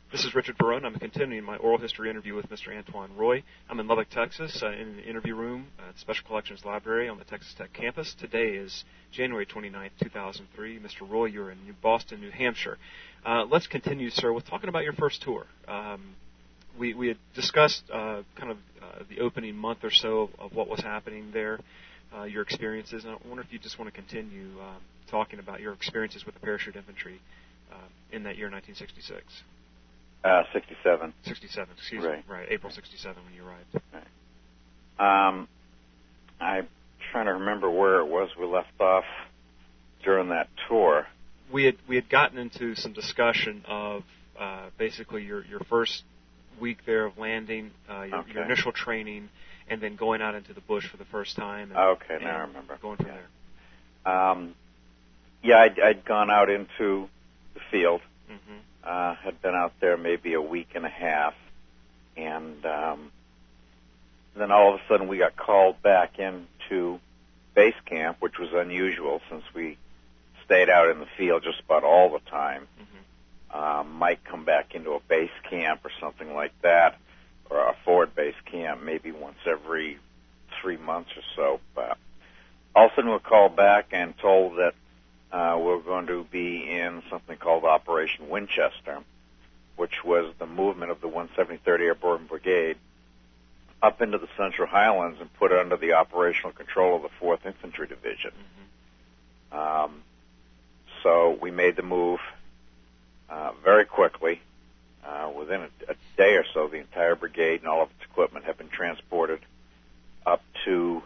This is Richard Barone. I'm continuing my oral history interview with Mr. Antoine Roy. I'm in Lubbock, Texas, in the interview room at the Special Collections Library on the Texas Tech campus. Today is January 29th, 2003. Mr. Roy, you're in Boston, New Hampshire. Let's continue, sir, with talking about your first tour. We had discussed the opening month or so of what was happening there, your experiences, and I wonder if you just want to continue talking about your experiences with the parachute infantry in that year, 1966. 67. 67, excuse me. Right, April 67 when you arrived. Right. I'm trying to remember where it was we left off during that tour. We had gotten into some discussion of basically your first week there of landing, your initial training, and then going out into the bush for the first time. Now I remember. Going from there. I'd gone out into the field. Mm-hmm. Had been out there maybe a week and a half, and then all of a sudden we got called back into base camp, which was unusual since we stayed out in the field just about all the time. Mm-hmm. Might come back into a base camp or something like that, or a forward base camp maybe once every 3 months or so. But all of a sudden we're called back and told that we're going to be in something called Operation Winchester, which was the movement of the 173rd Airborne Brigade up into the Central Highlands and put under the operational control of the 4th Infantry Division. Mm-hmm. So we made the move very quickly. Within a day or so, the entire brigade and all of its equipment had been transported up to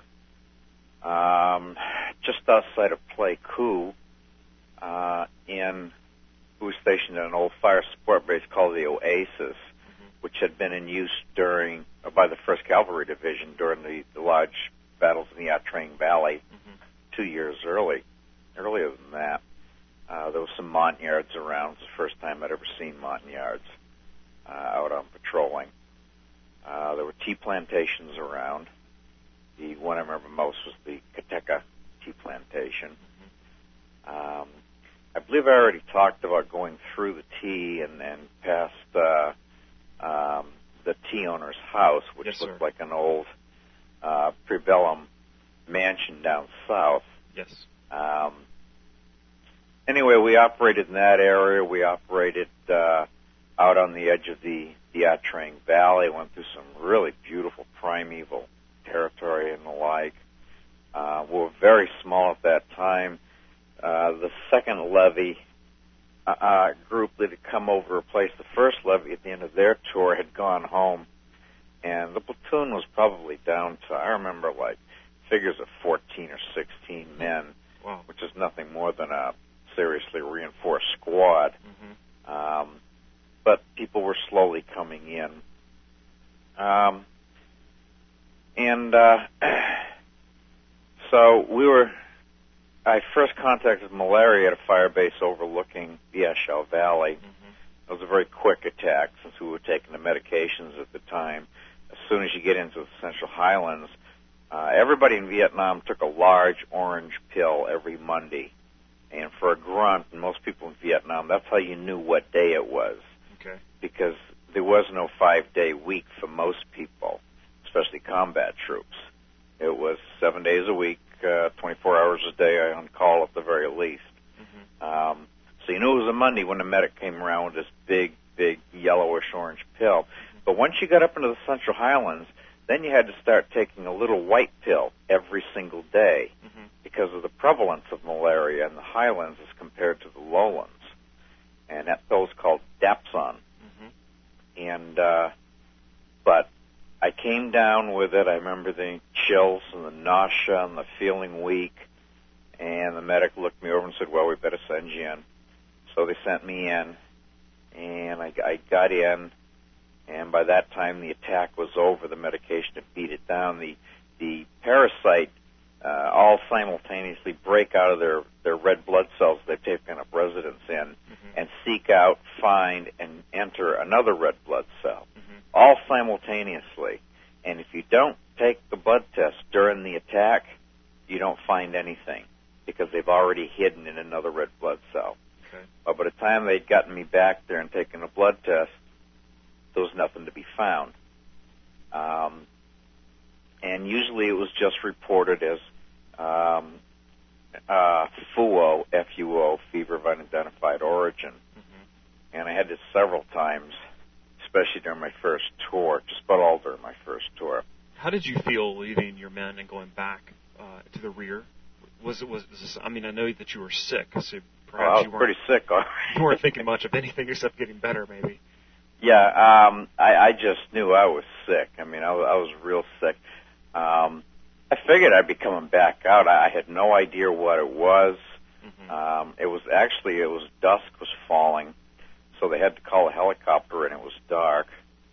just outside of Pleiku, who was stationed at an old fire support base called the Oasis, mm-hmm. which had been in use by the 1st Cavalry Division during the large battles in the Yatrang Valley mm-hmm. 2 years earlier than that. There was some Montagnards around. It was the first time I'd ever seen Montagnards out on patrolling. There were tea plantations around. The one I remember most was the Kateka tea plantation. Mm-hmm. I believe I already talked about going through the tea and past the tea owner's house, which looked like an old prebellum mansion down south. Yes. Anyway, we operated in that area. We operated out on the edge of the Yatrang Valley, went through some really beautiful primeval territory and the like. We were very small at that time. The second levy group that had come over to replace the first levy at the end of their tour had gone home, and the platoon was probably down to, I remember, figures of 14 or 16 men, wow. Which is nothing more than a seriously reinforced squad. Mm-hmm. But people were slowly coming in. So I first contacted malaria at a fire base overlooking the Eshel Valley. Mm-hmm. It was a very quick attack since we were taking the medications at the time. As soon as you get into the Central Highlands, everybody in Vietnam took a large orange pill every Monday. And for a grunt, and most people in Vietnam, that's how you knew what day it was. Okay. Because there was no 5-day week for most people, especially combat troops. It was 7 days a week, 24 hours a day on call at the very least. Mm-hmm. So you knew it was a Monday when the medic came around with this big yellowish orange pill. Mm-hmm. But once you got up into the Central Highlands, then you had to start taking a little white pill every single day mm-hmm. because of the prevalence of malaria in the highlands as compared to the lowlands. And that pill was called Dapsone. Mm-hmm. And, but I came down with it. I remember the chills and the nausea and the feeling weak. And the medic looked me over and said, well, we better send you in. So they sent me in. And I got in. And by that time, the attack was over. The medication had beat it down. The parasite all simultaneously break out of their red blood cells they've taken up residence in mm-hmm. and seek out, find, and enter another red blood cell, mm-hmm. all simultaneously. And if you don't take the blood test during the attack, you don't find anything because they've already hidden in another red blood cell. Okay. But by the time they'd gotten me back there and taken a blood test, there was nothing to be found. And usually it was just reported as FUO, F-U-O, fever of unidentified origin. Mm-hmm. And I had this several times, especially during my first tour, just about all during my first tour. How did you feel leaving your men and going back to the rear? Was this, I mean, I know that you were sick, so perhaps I was pretty sick. You weren't thinking much of anything except getting better, maybe. Yeah, I just knew I was sick. I mean, I was real sick. I figured I'd be coming back out. I had no idea what it was. Mm-hmm. It was dusk was falling, so they had to call a helicopter, and it was dark.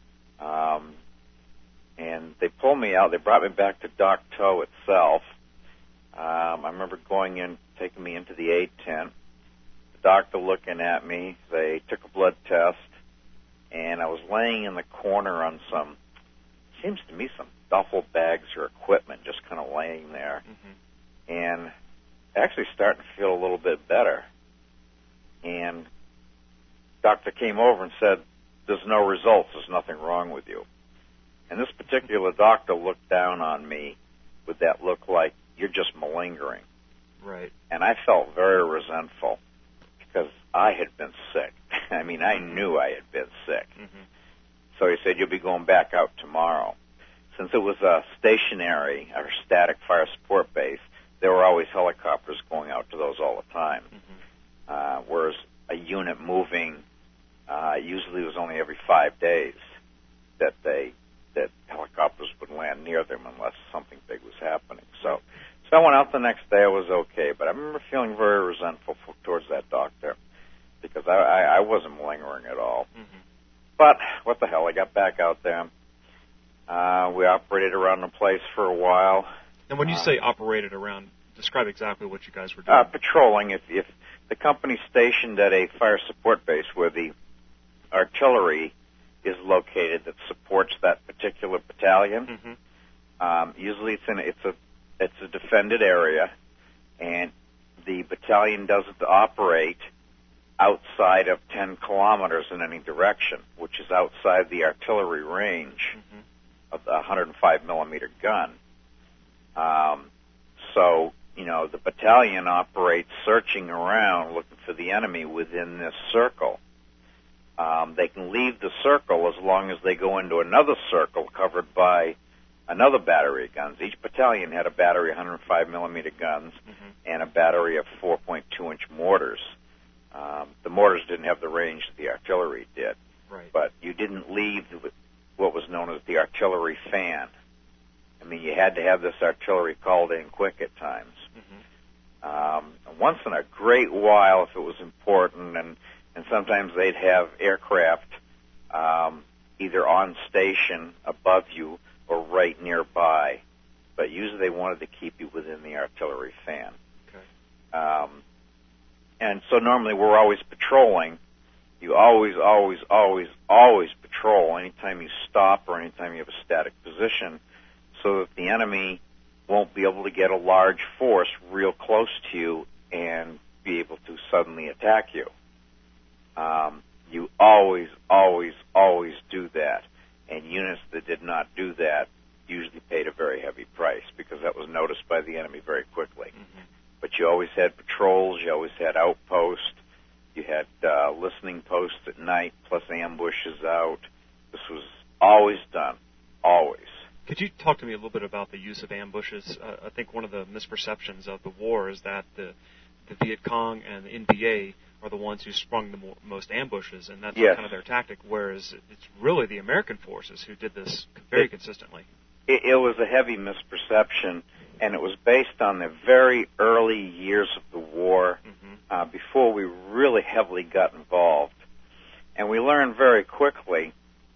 And they pulled me out. They brought me back to Dak To itself. I remember going in, taking me into the aid tent. The doctor looking at me. They took a blood test, and I was laying in the corner on some duffel bags or equipment, just kind of laying there. Mm-hmm. And actually starting to feel a little bit better. And doctor came over and said, "There's no results. There's nothing wrong with you." And this particular doctor looked down on me with that look like, "You're just malingering." Right. And I felt very resentful because I had been sick. I mean, I knew I had been sick. Mm-hmm. So he said, "You'll be going back out tomorrow." Since it was a stationary or static fire support base, there were always helicopters going out to those all the time. Mm-hmm. Whereas a unit moving usually was only every 5 days that helicopters would land near them unless something big was happening. So I went out the next day. I was okay, but I remember feeling very resentful towards that doctor because I wasn't malingering at all. Mm-hmm. But what the hell, I got back out there. We operated around the place for a while. And when you say operated around, describe exactly what you guys were doing. Patrolling. If the company's stationed at a fire support base where the artillery is located that supports that particular battalion, mm-hmm. Usually it's a defended area, and the battalion doesn't operate outside of 10 kilometers in any direction, which is outside the artillery range mm-hmm. of the 105 millimeter gun. So, the battalion operates searching around looking for the enemy within this circle. They can leave the circle as long as they go into another circle covered by another battery of guns. Each battalion had a battery of 105 millimeter guns mm-hmm. and a battery of 4.2-inch mortars. The mortars didn't have the range that the artillery did. Right. But you didn't leave what was known as the artillery fan. I mean, you had to have this artillery called in quick at times. Mm-hmm. Once in a great while, if it was important, and sometimes they'd have aircraft either on station above you or right nearby. But usually they wanted to keep you within the artillery fan. Okay. And so normally we're always patrolling. You always patrol anytime you stop or anytime you have a static position so that the enemy won't be able to get a large force real close to you and be able to suddenly attack you. You always do that. And units that did not do that usually paid a very heavy price because that was noticed by the enemy very quickly. Mm-hmm. But you always had patrols, you always had outposts, you had listening posts at night, plus ambushes out. This was always done, always. Could you talk to me a little bit about the use of ambushes? I think one of the misperceptions of the war is that the Viet Cong and the NVA are the ones who sprung the most ambushes, and that's yes. kind of their tactic, whereas it's really the American forces who did this very consistently. It was a heavy misperception, and it was based on the very early years of the war, mm-hmm. Before we really heavily got involved. And we learned very quickly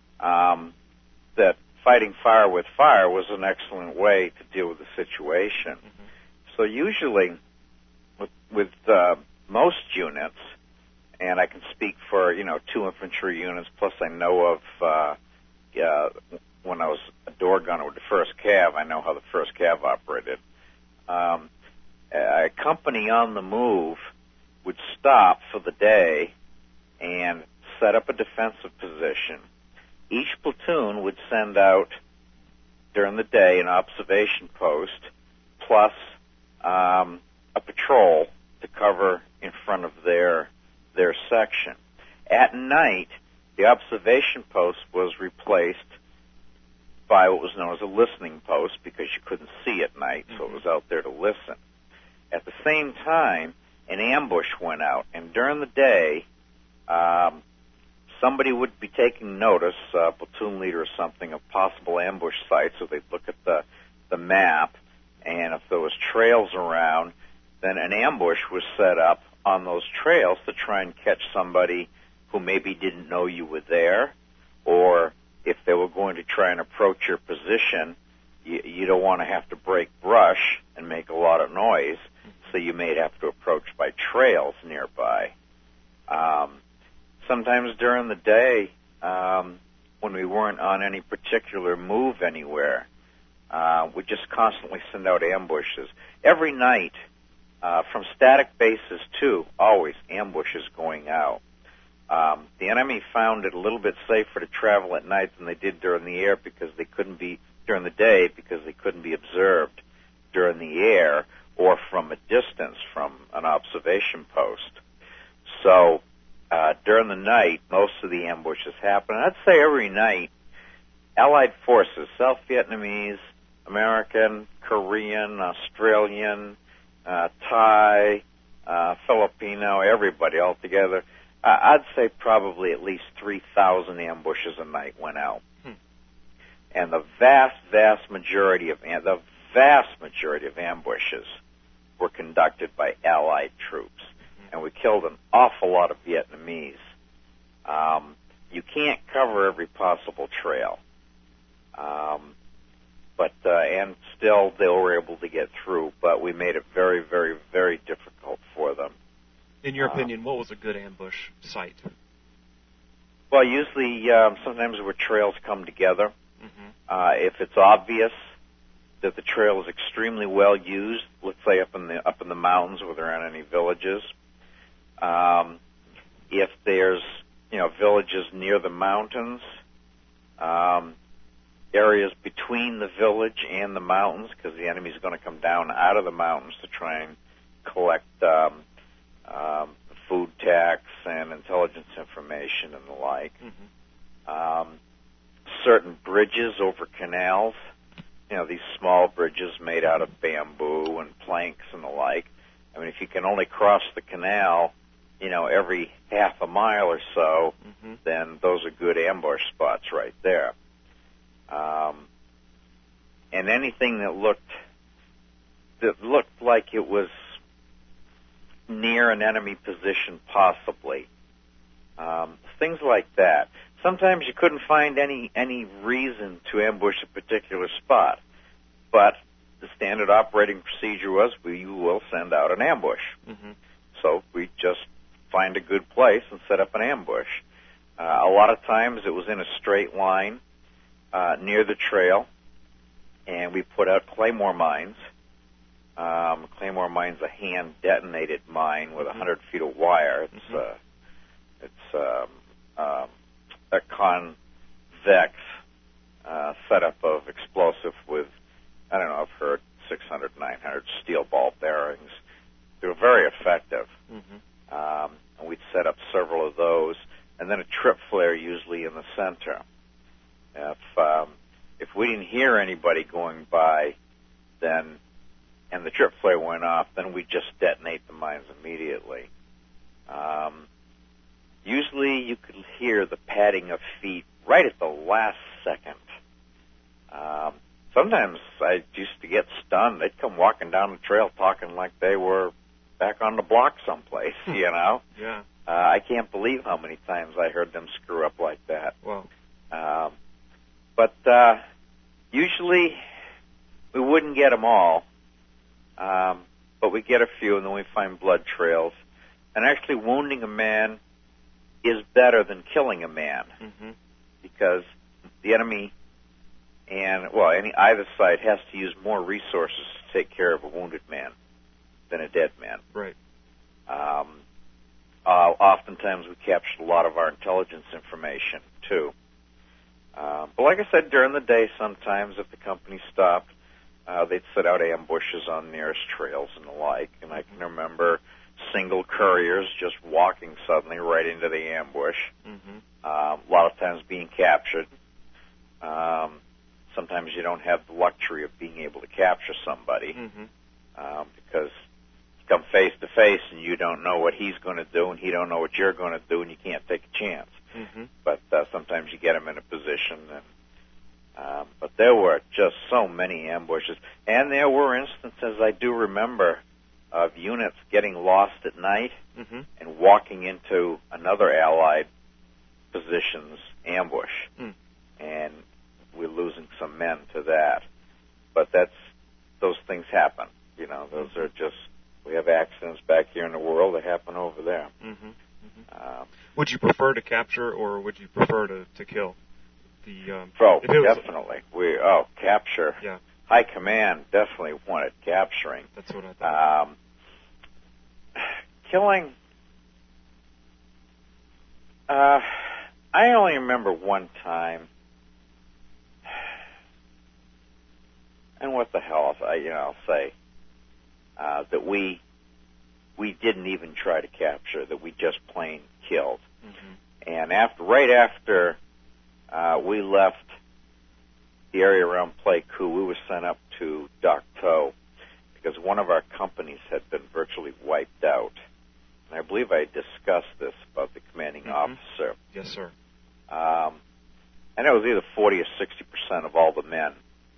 that fighting fire with fire was an excellent way to deal with the situation. Mm-hmm. So usually, with most units, and I can speak for 2 infantry units, plus I know of when I was a door gunner with the 1st Cav, I know how the 1st Cav operated. A company on the move would stop for the day and set up a defensive position, each platoon would send out during the day an observation post plus a patrol to cover in front of their section. At night, the observation post was replaced by what was known as a listening post because you couldn't see at night, so it was out there to listen. At the same time, an ambush went out, and during the day, somebody would be taking notice, a platoon leader or something, of possible ambush sites, so they'd look at the map, and if there was trails around, then an ambush was set up on those trails to try and catch somebody who maybe didn't know you were there, or if they were going to try and approach your position, you don't want to have to break brush and make a lot of noise, so you may have to approach by trails nearby. Sometimes during the day, when we weren't on any particular move anywhere, we'd just constantly send out ambushes. Every night, from static bases too, always ambushes going out. The enemy found it a little bit safer to travel at night than they did during the air because they couldn't be during the day because they couldn't be observed during the air or from a distance from an observation post. So during the night, most of the ambushes happen. I'd say every night, Allied forces, South Vietnamese, American, Korean, Australian, Thai, Filipino, everybody all together, I'd say probably at least 3,000 ambushes a night went out. And the vast majority of ambushes were conducted by Allied troops. And we killed an awful lot of Vietnamese. You can't cover every possible trail. And still they were able to get through, but we made it very, very, very difficult for them. In your opinion, what was a good ambush site? Well, usually, sometimes where trails come together. If it's obvious that the trail is extremely well used, let's say up in the mountains where there aren't any villages. If there's villages near the mountains, areas between the village and the mountains, because the enemy's going to come down out of the mountains to try and collect food tax and intelligence information and the like. Certain bridges over canals, these small bridges made out of bamboo and planks and the like. I mean, if you can only cross the canal, every half a mile or so, then those are good ambush spots right there. And anything that looked like it was near an enemy position, possibly. Things like that. Sometimes you couldn't find any reason to ambush a particular spot, but the standard operating procedure was we will send out an ambush. So we just find a good place and set up an ambush. A lot of times it was in a straight line near the trail, and we put out claymore mines. Claymore mine's a hand-detonated mine with 100 feet of wire. It's a convex setup of explosive with, I don't know, I've heard 600, 900 steel ball bearings. They were very effective. And we'd set up several of those, and then a trip flare usually in the center. If we didn't hear anybody going by, and the trip flare went off, then we'd just detonate the mines immediately. Usually you could hear the padding of feet right at the last second. Sometimes I used to get stunned. They'd come walking down the trail talking like they were back on the block someplace, Yeah. I can't believe how many times I heard them screw up like that. Wow. But usually we wouldn't get them all, but we get a few, and then we find blood trails. And actually wounding a man is better than killing a man, because the enemy either side has to use more resources to take care of a wounded man than a dead man. Right. Oftentimes we captured a lot of our intelligence information too. But like I said, during the day, sometimes if the company stopped, they'd set out ambushes on nearest trails and the like. And I can remember single couriers just walking suddenly right into the ambush. Mm-hmm. A lot of times being captured. Sometimes you don't have the luxury of being able to capture somebody because you come face to face and you don't know what he's going to do and he don't know what you're going to do and you can't take a chance. Mm-hmm. But sometimes you get him in a position. But there were just so many ambushes. And there were instances, I do remember, of units getting lost at night and walking into another Allied position's ambush. And we're losing some men to that. But those things happen. You know, those are just, we have accidents back here in the world that happen over there. Would you prefer to capture or would you prefer to kill? Definitely. Capture. Yeah. High command definitely wanted capturing. That's what I thought. Killing, I only remember one time, and what the hell, I'll say, that we didn't even try to capture, that we just plain killed. And right after we left the area around Pleiku, we were sent up to Dak To because one of our companies had been virtually wiped out. And I believe I discussed this about the commanding officer. Yes, sir. And it was either 40 or 60% of all the men.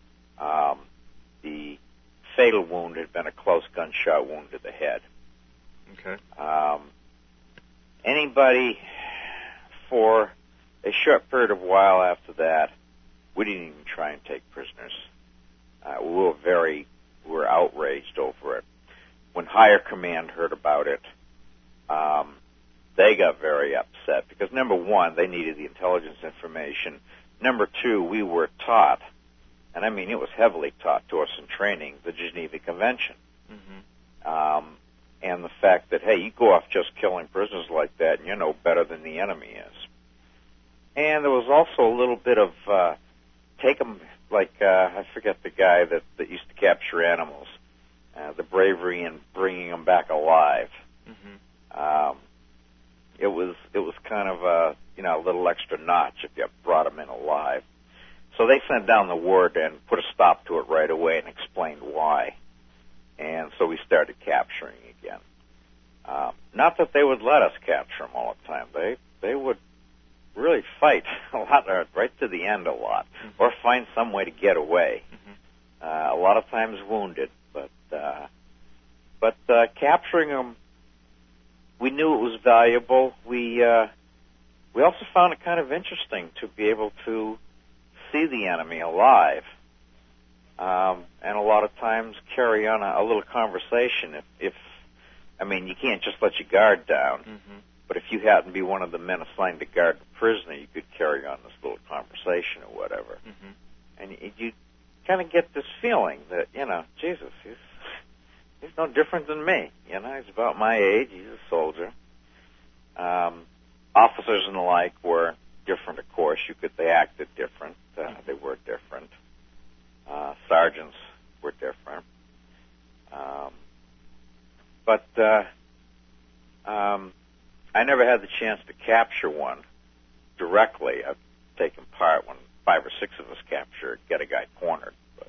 The fatal wound had been a close gunshot wound to the head. Okay. Anybody, for a short period of while after that, we didn't even try and take prisoners. We were outraged over it. When higher command heard about it, they got very upset because, number one, they needed the intelligence information. Number two, we were taught, and I mean it was heavily taught to us in training, the Geneva Convention. And the fact that, hey, you go off just killing prisoners like that and you're no better than the enemy is. And there was also a little bit of take them, I forget the guy that used to capture animals, the bravery in bringing them back alive. It was kind of a little extra notch if you brought them in alive. So they sent down the word and put a stop to it right away and explained why. And so we started capturing again. Not that they would let us capture them all the time. They would really fight a lot, right to the end a lot, or find some way to get away. A lot of times wounded, but capturing them, we knew it was valuable. We also found it kind of interesting to be able to see the enemy alive, and a lot of times carry on a little conversation. You can't just let your guard down. But if you happen to be one of the men assigned to guard the prisoner, you could carry on this little conversation or whatever. And you kind of get this feeling that, Jesus, he's no different than me. He's about my age. He's a soldier. Officers and the like were different, of course. They acted different. They were different. Sergeants were different. But I never had the chance to capture one directly. I've taken part when 5 or 6 of us get a guy cornered. But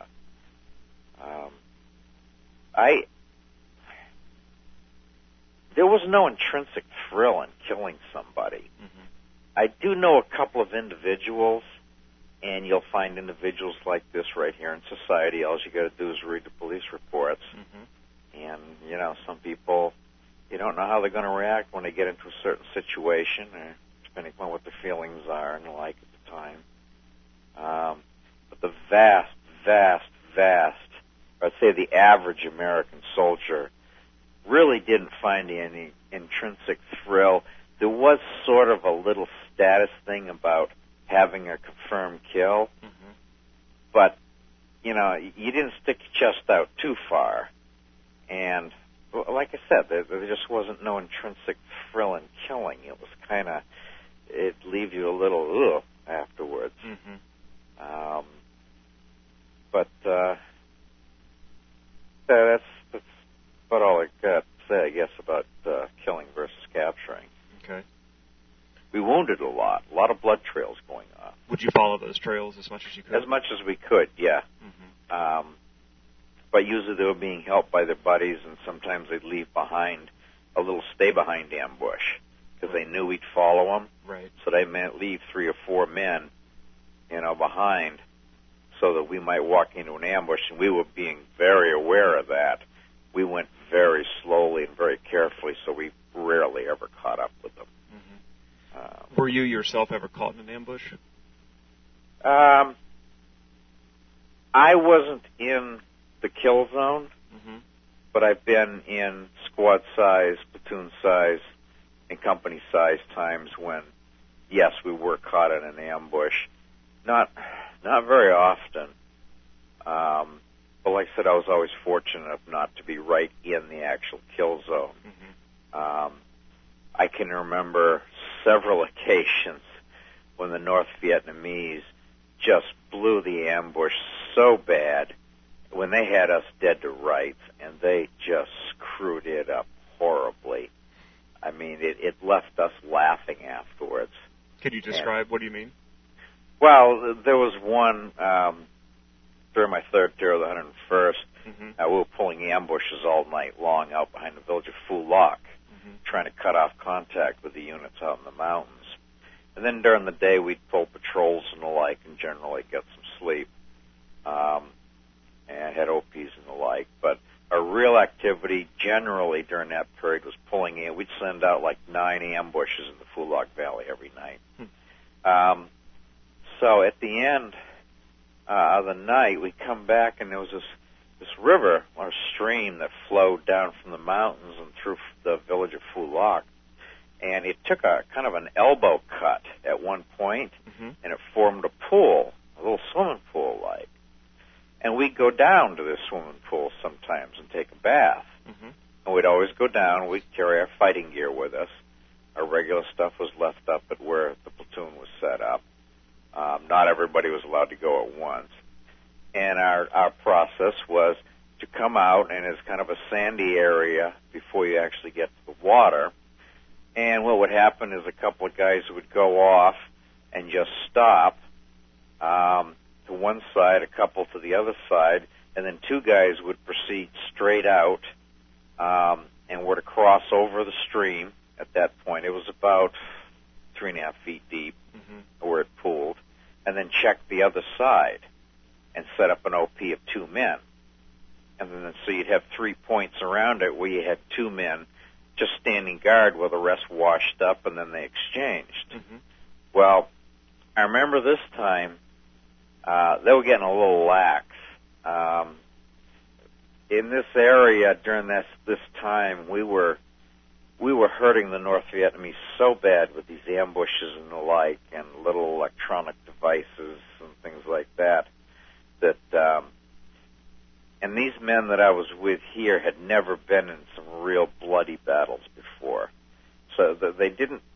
there was no intrinsic thrill in killing somebody. I do know a couple of individuals, and you'll find individuals like this right here in society. All you got to do is read the police reports. And, some people, you don't know how they're going to react when they get into a certain situation, or depending upon what their feelings are and the like at the time. But the vast, I'd say the average American soldier really didn't find any intrinsic thrill. There was sort of a little status thing about having a confirmed kill, but, you didn't stick your chest out too far. And like I said, there just wasn't no intrinsic thrill in killing. It was it leaves you a little afterwards. lot of blood trails going on. Would you follow those trails as much as you could? As much as we could, yeah. Mm-hmm. But usually they were being helped by their buddies, and sometimes they'd leave behind a little stay-behind ambush because they knew we'd follow them. Right. So they might leave 3 or 4 men, behind, so that we might walk into an ambush, and we were being very aware of that. We went very slowly and very carefully, so we rarely ever caught up with them. Mm-hmm. Were you yourself ever caught in an ambush? I wasn't in the kill zone, mm-hmm. but I've been in squad size, platoon size, and company size times when, yes, we were caught in an ambush. Not very often. But like I said, I was always fortunate enough not to be right in the actual kill zone. Mm-hmm. I can remember several occasions when the North Vietnamese just blew the ambush so bad when they had us dead to rights, and they just screwed it up horribly. I mean, it left us laughing afterwards. Could you describe, what do you mean? Well, there was one during my third tour of the 101st. Mm-hmm. We were pulling ambushes all night long out behind the village of Phu Loc, mm-hmm. trying to cut off contact with the units out in the mountains. And then during the day, we'd pull patrols and the like, and generally get some sleep, and had OPs and the like. But our real activity generally during that period was pulling in. We'd send out like 9 ambushes in the Phu Loc Valley every night. So at the end of the night, we come back, and there was this river or stream that flowed down from the mountains and through the village of Phu Loc. And it took a kind of an elbow cut at one point, mm-hmm. and it formed a pool, a little swimming pool-like. And we'd go down to this swimming pool sometimes and take a bath. Mm-hmm. And we'd always go down. We'd carry our fighting gear with us. Our regular stuff was left up at where the platoon was set up. Not everybody was allowed to go at once. And our process was to come out, and it's kind of a sandy area before you actually get to the water. And what would happen is a couple of guys would go off and just stop to one side, a couple to the other side, and then 2 guys would proceed straight out and were to cross over the stream at that point. It was about 3.5 feet deep, mm-hmm. where it pooled, and then check the other side and set up an OP of 2 men. And then so you'd have 3 points around it where you had 2 men just standing guard while the rest washed up, and then they exchanged. Mm-hmm. Well, I remember this time, they were getting a little lax. In this area during this time, we were hurting the North Vietnamese so bad with these ambushes and the like, and little electronic devices and things like that, and these men that I was with here had never been in some real bloody battles before. So they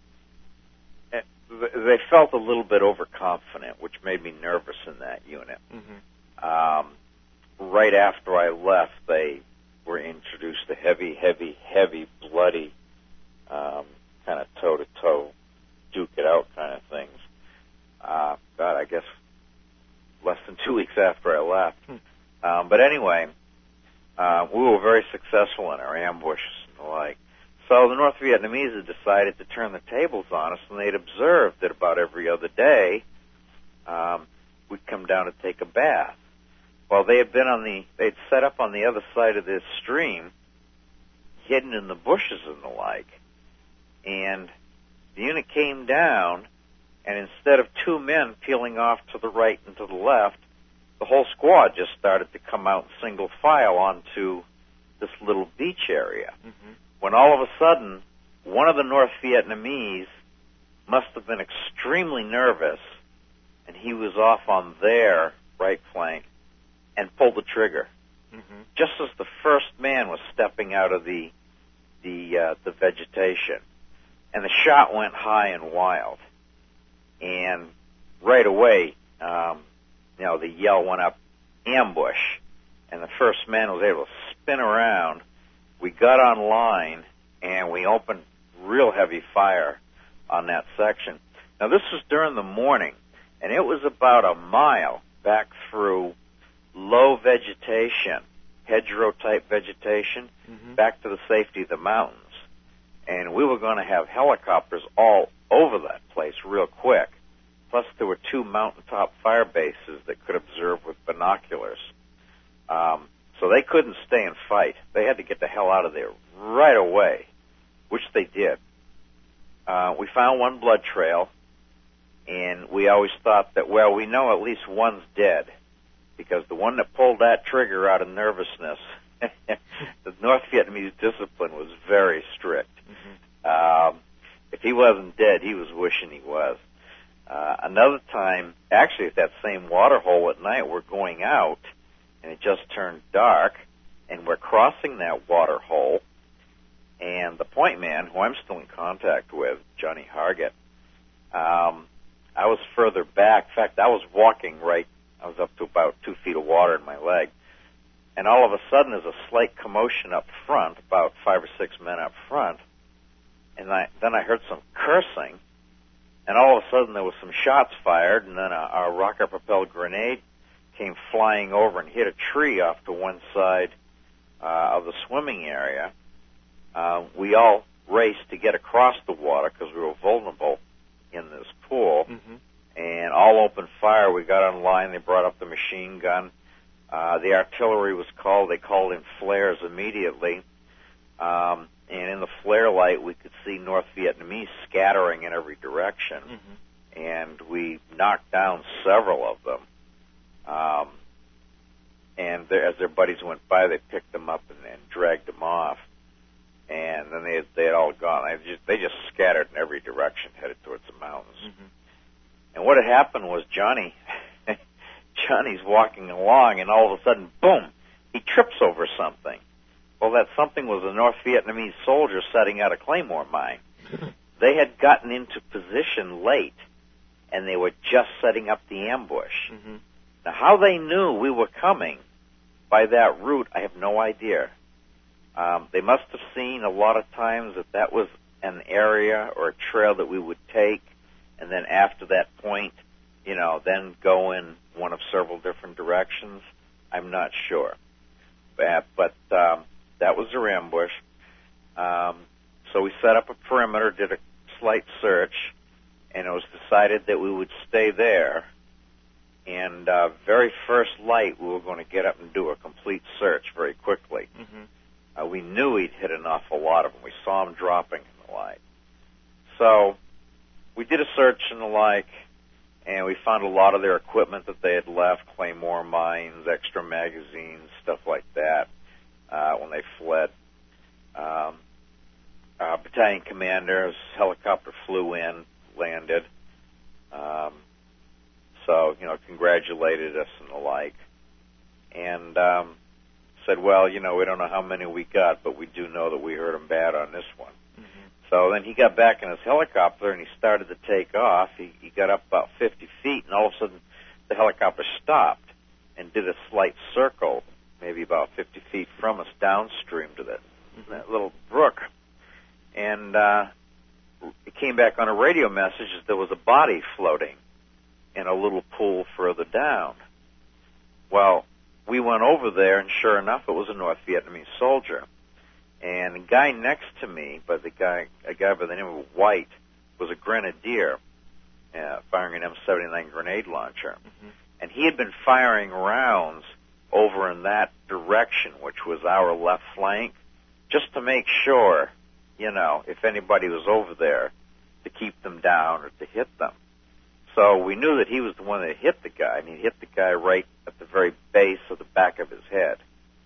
felt a little bit overconfident, which made me nervous in that unit. Mm-hmm. Right after I left, they were introduced to heavy, bloody, kind of toe-to-toe, duke-it-out kind of things. I guess less than 2 weeks after I left. But anyway, we were very successful in our ambushes and the like. So the North Vietnamese had decided to turn the tables on us, and they'd observed that about every other day we'd come down to take a bath. Well, they'd set up on the other side of this stream, hidden in the bushes and the like. And the unit came down, and instead of 2 men peeling off to the right and to the left, the whole squad just started to come out in single file onto this little beach area. Mm-hmm. When all of a sudden, one of the North Vietnamese must have been extremely nervous, and he was off on their right flank and pulled the trigger. Mm-hmm. Just as the first man was stepping out of the vegetation. And the shot went high and wild. And right away, the yell went up, ambush, and the first man was able to spin around. We got on line, and we opened real heavy fire on that section. Now, this was during the morning, and it was about a mile back through low vegetation, hedgerow-type vegetation, back to the safety of the mountains. And we were going to have helicopters all over that place real quick. Plus, there were 2 mountaintop fire bases that could observe with binoculars. So they couldn't stay and fight. They had to get the hell out of there right away, which they did. We found one blood trail, and we always thought that, well, we know at least one's dead, because the one that pulled that trigger out of nervousness, the North Vietnamese discipline was very strict. If he wasn't dead, he was wishing he was. Another time, actually at that same water hole at night, we're going out, and it just turned dark, and we're crossing that water hole, and the point man, who I'm still in contact with, Johnny Hargett, I was further back. In fact, I was walking right, I was up to about 2 feet of water in my leg, and all of a sudden there's a slight commotion up front, about 5 or 6 men up front, and then I heard some cursing, and all of a sudden there was some shots fired, and then a rocket-propelled grenade came flying over and hit a tree off to one side of the swimming area. We all raced to get across the water because we were vulnerable in this pool, and all opened fire. We got on line. They brought up the machine gun. The artillery was called. They called in flares immediately. And in the flare light, we could see North Vietnamese scattering in every direction. And we knocked down several of them. And as their buddies went by, they picked them up and dragged them off. And then they had all gone. They just scattered in every direction, headed towards the mountains. And what had happened was Johnny's walking along, and all of a sudden, boom, he trips over something. Well, that something was a North Vietnamese soldier setting out a claymore mine. They had gotten into position late, and they were just setting up the ambush. Now, how they knew we were coming by that route, I have no idea. They must have seen a lot of times that was an area or a trail that we would take, and then after that point, then go in one of several different directions. I'm not sure. But that was their ambush. So we set up a perimeter, did a slight search, and it was decided that we would stay there. And very first light, we were going to get up and do a complete search very quickly. We knew he'd hit an awful lot of them. We saw him dropping and the like. So we did a search and the like, and we found a lot of their equipment that they had left, claymore mines, extra magazines, stuff like that, when they fled. Battalion commander's helicopter flew in, landed. So, congratulated us and the like. And said, well, we don't know how many we got, but we do know that we hurt them bad on this one. So then he got back in his helicopter and he started to take off. He got up about 50 feet, and all of a sudden the helicopter stopped and did a slight circle, maybe about 50 feet from us downstream to that little brook. And it came back on a radio message that there was a body floating in a little pool further down. Well, we went over there, and sure enough, it was a North Vietnamese soldier. And the guy next to me, a guy by the name of White, was a grenadier firing an M79 grenade launcher. And he had been firing rounds over in that direction, which was our left flank, just to make sure, if anybody was over there, to keep them down or to hit them. So we knew that he was the one that hit the guy, and he hit the guy right at the very base of the back of his head.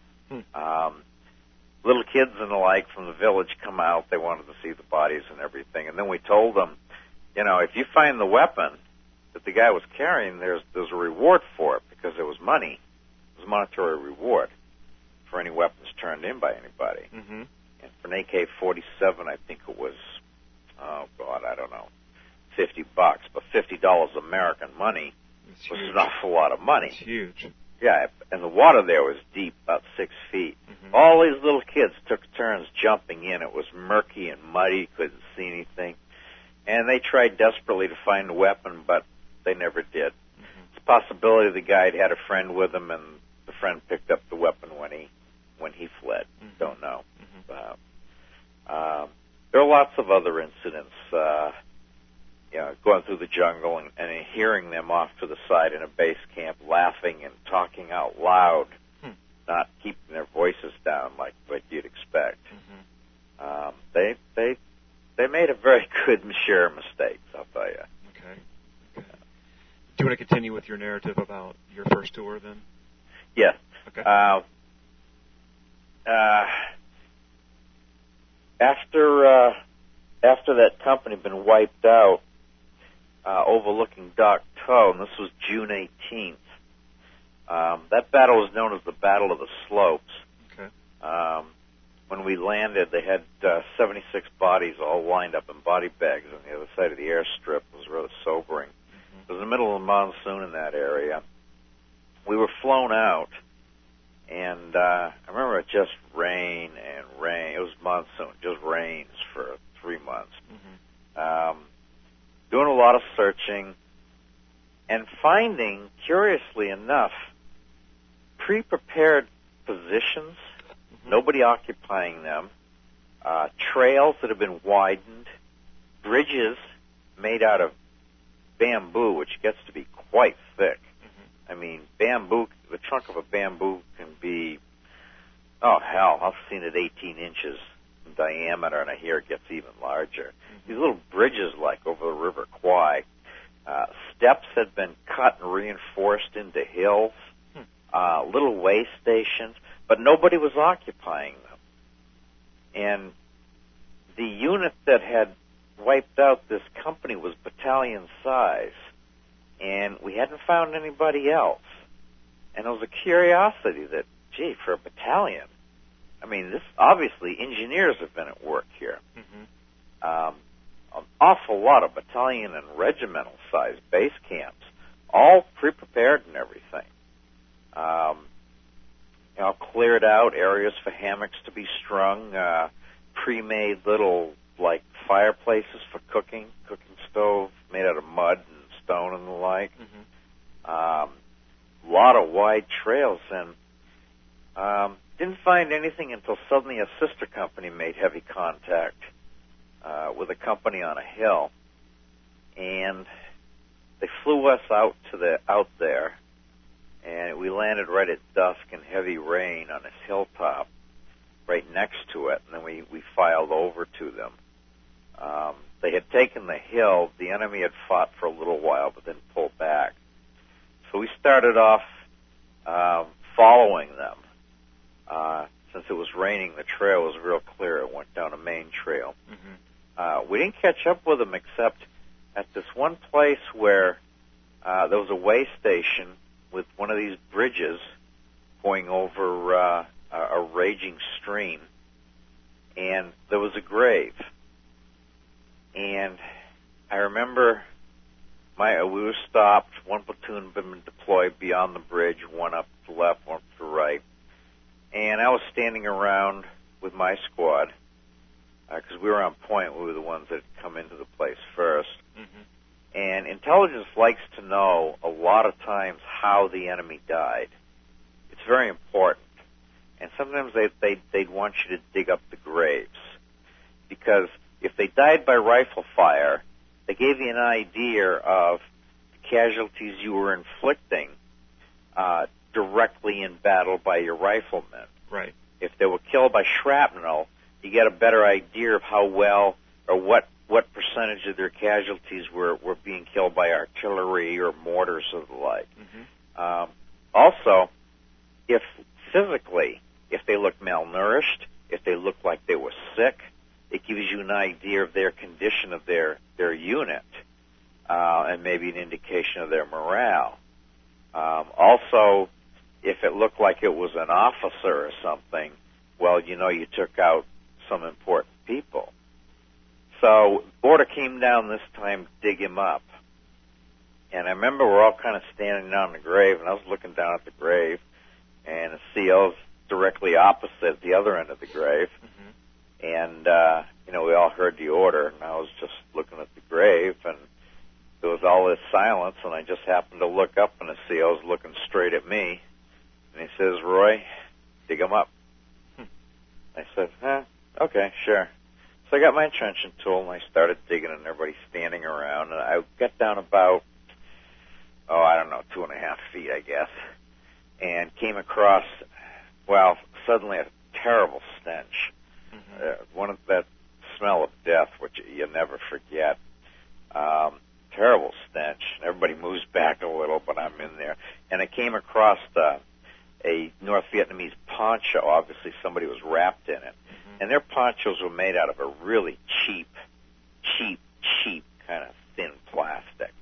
Little kids and the like from the village come out. They wanted to see the bodies and everything. And then we told them, if you find the weapon that the guy was carrying, there's a reward for it, because there was money. It was a monetary reward for any weapons turned in by anybody. And for an AK-47, I think it was, I don't know, $50, but $50 American money was an awful lot of money. It's huge. Yeah, and the water there was deep, about 6 feet. All these little kids took turns jumping in. It was murky and muddy, couldn't see anything. And they tried desperately to find a weapon, but they never did. It's a possibility the guy had a friend with him, and the friend picked up the weapon when he fled. Don't know. There are lots of other incidents, going through the jungle and hearing them off to the side in a base camp laughing and talking out loud, not keeping their voices down like what you'd expect. They made a very good share of mistakes, I'll tell you. Okay. Do you want to continue with your narrative about your first tour then? Yes. Okay. After that company had been wiped out, overlooking Dak To, and this was June 18th. That battle was known as the Battle of the Slopes. Okay. When we landed, they had 76 bodies all lined up in body bags on the other side of the airstrip. It was rather sobering. It was the middle of the monsoon in that area. We were flown out, and I remember it just rained and rained. It was monsoon. It just rains for 3 months. Doing a lot of searching and finding, curiously enough, pre-prepared positions, nobody occupying them, trails that have been widened, bridges made out of bamboo, which gets to be quite thick. I mean, bamboo, the trunk of a bamboo can be, I've seen it 18 inches in diameter, and I hear it gets even larger. These little bridges like over the River Kwai, steps had been cut and reinforced into hills, little way stations, but nobody was occupying them. And the unit that had wiped out this company was battalion size, and we hadn't found anybody else. And it was a curiosity that, gee, for a battalion, I mean, this obviously engineers have been at work here. An awful lot of battalion and regimental size base camps, all pre-prepared and everything. Cleared out areas for hammocks to be strung, pre-made little like fireplaces for cooking stove made out of mud and stone and the like. Lot of wide trails, and didn't find anything until suddenly a sister company made heavy contact with a company on a hill, and they flew us out there, and we landed right at dusk in heavy rain on this hilltop right next to it, and then we filed over to them. They had taken the hill. The enemy had fought for a little while, but then pulled back. So we started off following them. Since it was raining, the trail was real clear. It went down a main trail. We didn't catch up with them except at this one place where there was a way station with one of these bridges going over a raging stream, and there was a grave. And I remember we were stopped. One platoon had been deployed beyond the bridge, one up to the left, one to the right. And I was standing around with my squad because we were on point. We were the ones that had come into the place first. And intelligence likes to know a lot of times how the enemy died. It's very important. And sometimes they'd want you to dig up the graves, because if they died by rifle fire, they gave you an idea of the casualties you were inflicting directly in battle by your riflemen. Right. If they were killed by shrapnel, you get a better idea of how well or what percentage of their casualties were being killed by artillery or mortars or the like. Also, if physically, if they look malnourished, if they look like they were sick, it gives you an idea of their condition of their unit, and maybe an indication of their morale. Also, if it looked like it was an officer or something, well, you took out some important people. So Border came down this time to dig him up. And I remember we're all kind of standing on the grave, and I was looking down at the grave, and the CO's directly opposite the other end of the grave. And we all heard the order, and I was just looking at the grave, and there was all this silence, and I just happened to look up, and the CO's looking straight at me, and he says, "Roy, dig him up." I said, okay, sure. So I got my entrenching tool, and I started digging, and everybody's standing around, and I got down about, 2.5 feet, I guess, and came across, suddenly a terrible stench. One of that smell of death, which you never forget. Terrible stench. Everybody moves back a little, but I'm in there. And I came across a North Vietnamese poncho. Obviously, somebody was wrapped in it. And their ponchos were made out of a really cheap kind of thin plastic.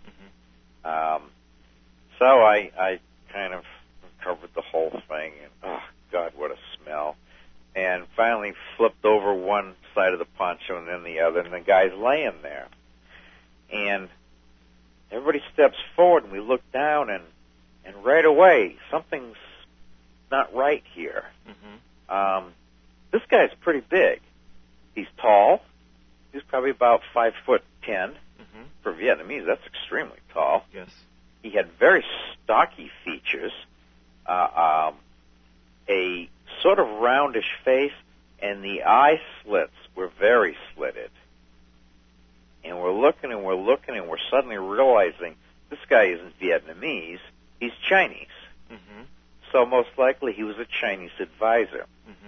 So I kind of covered the whole thing, and oh, God, what a smell. And finally flipped over one side of the poncho and then the other, and the guy's laying there. And everybody steps forward, and we look down, and right away, something's not right here. This guy's pretty big. He's tall. He's probably about 5'10". For Vietnamese, that's extremely tall. Yes. He had very stocky features, a sort of roundish face, and the eye slits were very slitted. And we're looking, and we're suddenly realizing this guy isn't Vietnamese, he's Chinese. So most likely he was a Chinese advisor.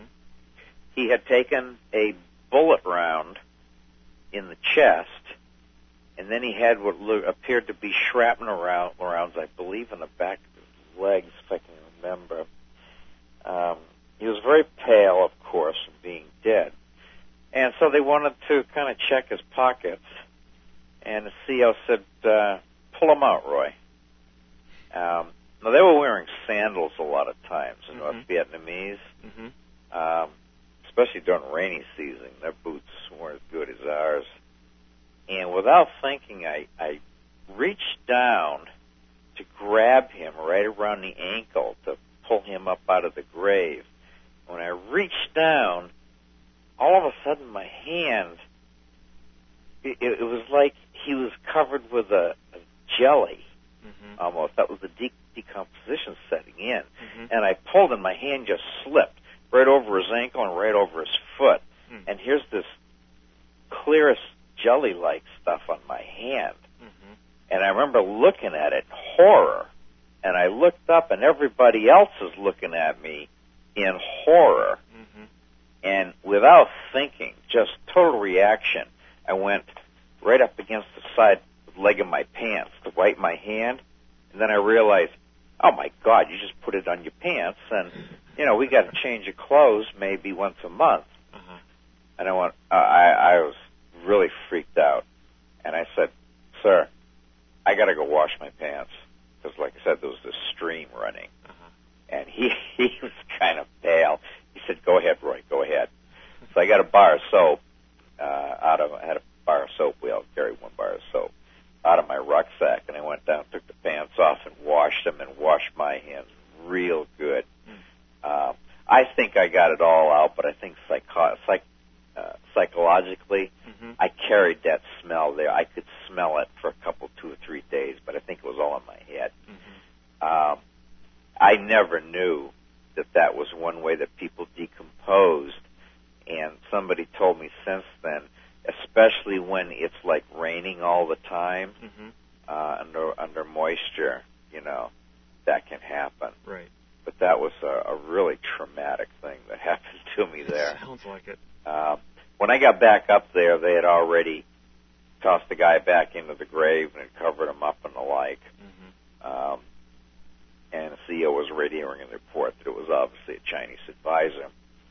He had taken a bullet round in the chest, and then he had what appeared to be shrapnel rounds, I believe, in the back of his legs, if I can remember. He was very pale, of course, from being dead. And so they wanted to kind of check his pockets, and the CO said, pull him out, Roy. Now, they were wearing sandals a lot of times, in North Vietnamese, especially during rainy season. Their boots weren't as good as ours. And without thinking, I reached down to grab him right around the ankle to pull him up out of the grave. When I reached down, all of a sudden my hand, it was like he was covered with a jelly, almost. That was the decomposition setting in. And I pulled, and my hand just slipped right over his ankle and right over his foot. And here's this clearest jelly-like stuff on my hand. And I remember looking at it, horror. And I looked up, and everybody else is looking at me in horror. And without thinking, just total reaction, I went right up against the side leg of my pants to wipe my hand. And then I realized, oh, my God, you just put it on your pants. And, we got to change your clothes maybe once a month. And I went, I was really freaked out. And I said, sir, I got to go wash my pants. Because, like I said, there was this stream running. And he was kind of pale. He said, go ahead, Roy, go ahead. So I got a bar of soap I had a bar of soap. We all carried one bar of soap out of my rucksack. And I went down, took the pants off, and washed them and washed my hands real good. I think I got it all out, but I think psychologically, I carried that smell there. I could smell it for a couple, 2 or 3 days, but I think it was all in my head. I never knew that was one way that people decomposed, and somebody told me since then, especially when it's like raining all the time, under moisture, that can happen. Right. But that was a really traumatic thing that happened to me there. Sounds like it. When I got back up there, they had already tossed the guy back into the grave and had covered him up and the like. And the CEO was radioing in the report that it was obviously a Chinese advisor.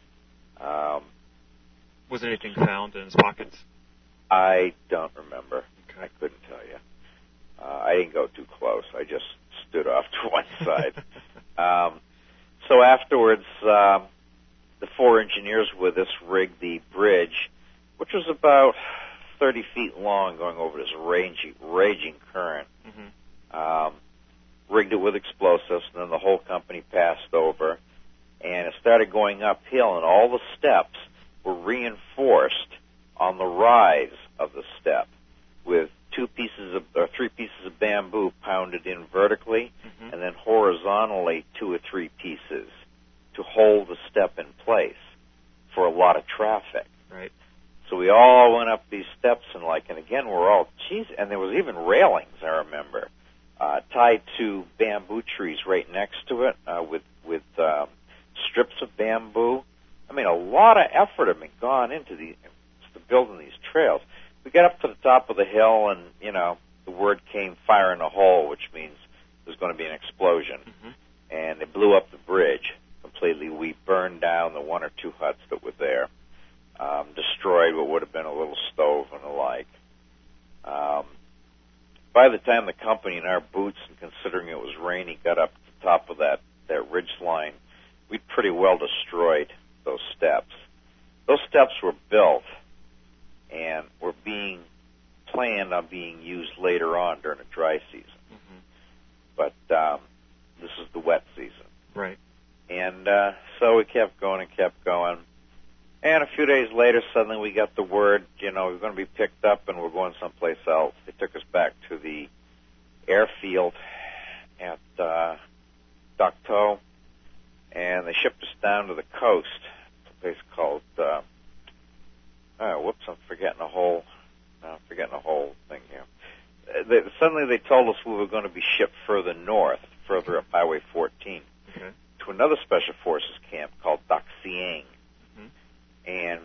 Was anything found in his pockets? I don't remember. Okay. I couldn't tell you. I didn't go too close. I just stood off to one side. So afterwards, the 4 engineers with us rigged the bridge, which was about 30 feet long, going over this raging current. Rigged it with explosives, and then the whole company passed over, and it started going uphill, and all the steps were reinforced on the rise of the step with three pieces of bamboo pounded in vertically, Mm-hmm. and then horizontally 2 or 3 pieces to hold the step in place for a lot of traffic. Right. So we all went up these steps and again, we're all, geez, and there was even railings, I remember, tied to bamboo trees right next to it, with strips of bamboo. I mean, a lot of effort had been gone into building these trails. We got up to the top of the hill, and, the word came, fire in the hole, which means there's going to be an explosion. Mm-hmm. And they blew up the bridge completely. We burned down the 1 or 2 huts that were there, destroyed what would have been a little stove and the like. By the time the company in our boots, and considering it was rainy, got up to the top of that ridge line, we'd pretty well destroyed those steps. Those steps were built and were being planned on being used later on during the dry season. Mm-hmm. But this is the wet season. Right. And so we kept going and kept going. And a few days later, suddenly we got the word, we're going to be picked up and we're going someplace else. They took us back to the airfield at Docteau, and they shipped us down to the coast, a place called, I'm forgetting the whole thing here. Suddenly they told us we were going to be shipped further north, further up Highway 14, okay, to another Special Forces camp called Dak Siang. Mm-hmm.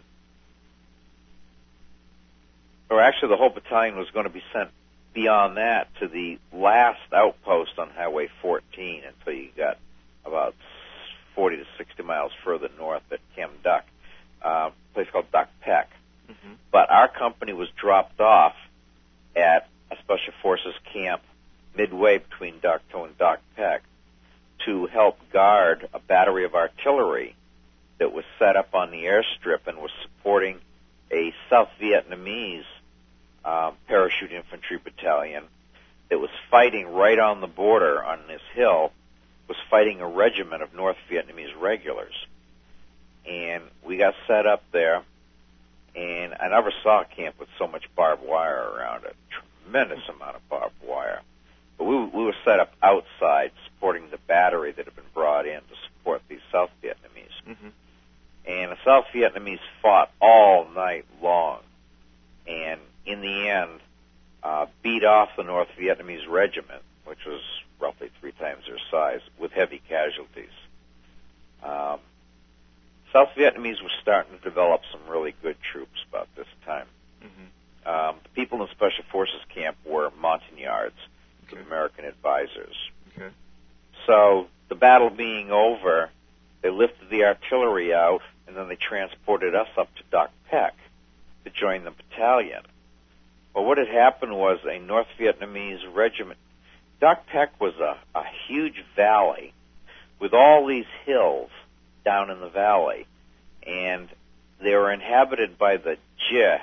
Actually, the whole battalion was going to be sent beyond that to the last outpost on Highway 14 until you got about 40 to 60 miles further north at Kem Duck, a place called Dak Pek. Mm-hmm. But our company was dropped off at a Special Forces camp midway between Docteau and Dak Pek to help guard a battery of artillery that was set up on the airstrip and was supporting a South Vietnamese parachute infantry battalion that was fighting right on the border on this hill, was fighting a regiment of North Vietnamese regulars. And we got set up there, and I never saw a camp with so much barbed wire around it. Tremendous amount of barbed wire. But we were set up outside supporting the battery that had been brought in to support these South Vietnamese. Mm-hmm. And the South Vietnamese fought all night long, and in the end, beat off the North Vietnamese regiment, which was roughly 3 times their size, with heavy casualties. South Vietnamese were starting to develop some really good troops about this time. Mm-hmm. The people in Special Forces camp were Montagnards, Okay. the American advisors. Okay. So the battle being over, they lifted the artillery out, and then they transported us up to Dak Pek to join the battalion. Well, what had happened was a North Vietnamese regiment. Dak Pek was a huge valley with all these hills down in the valley, and they were inhabited by the Jie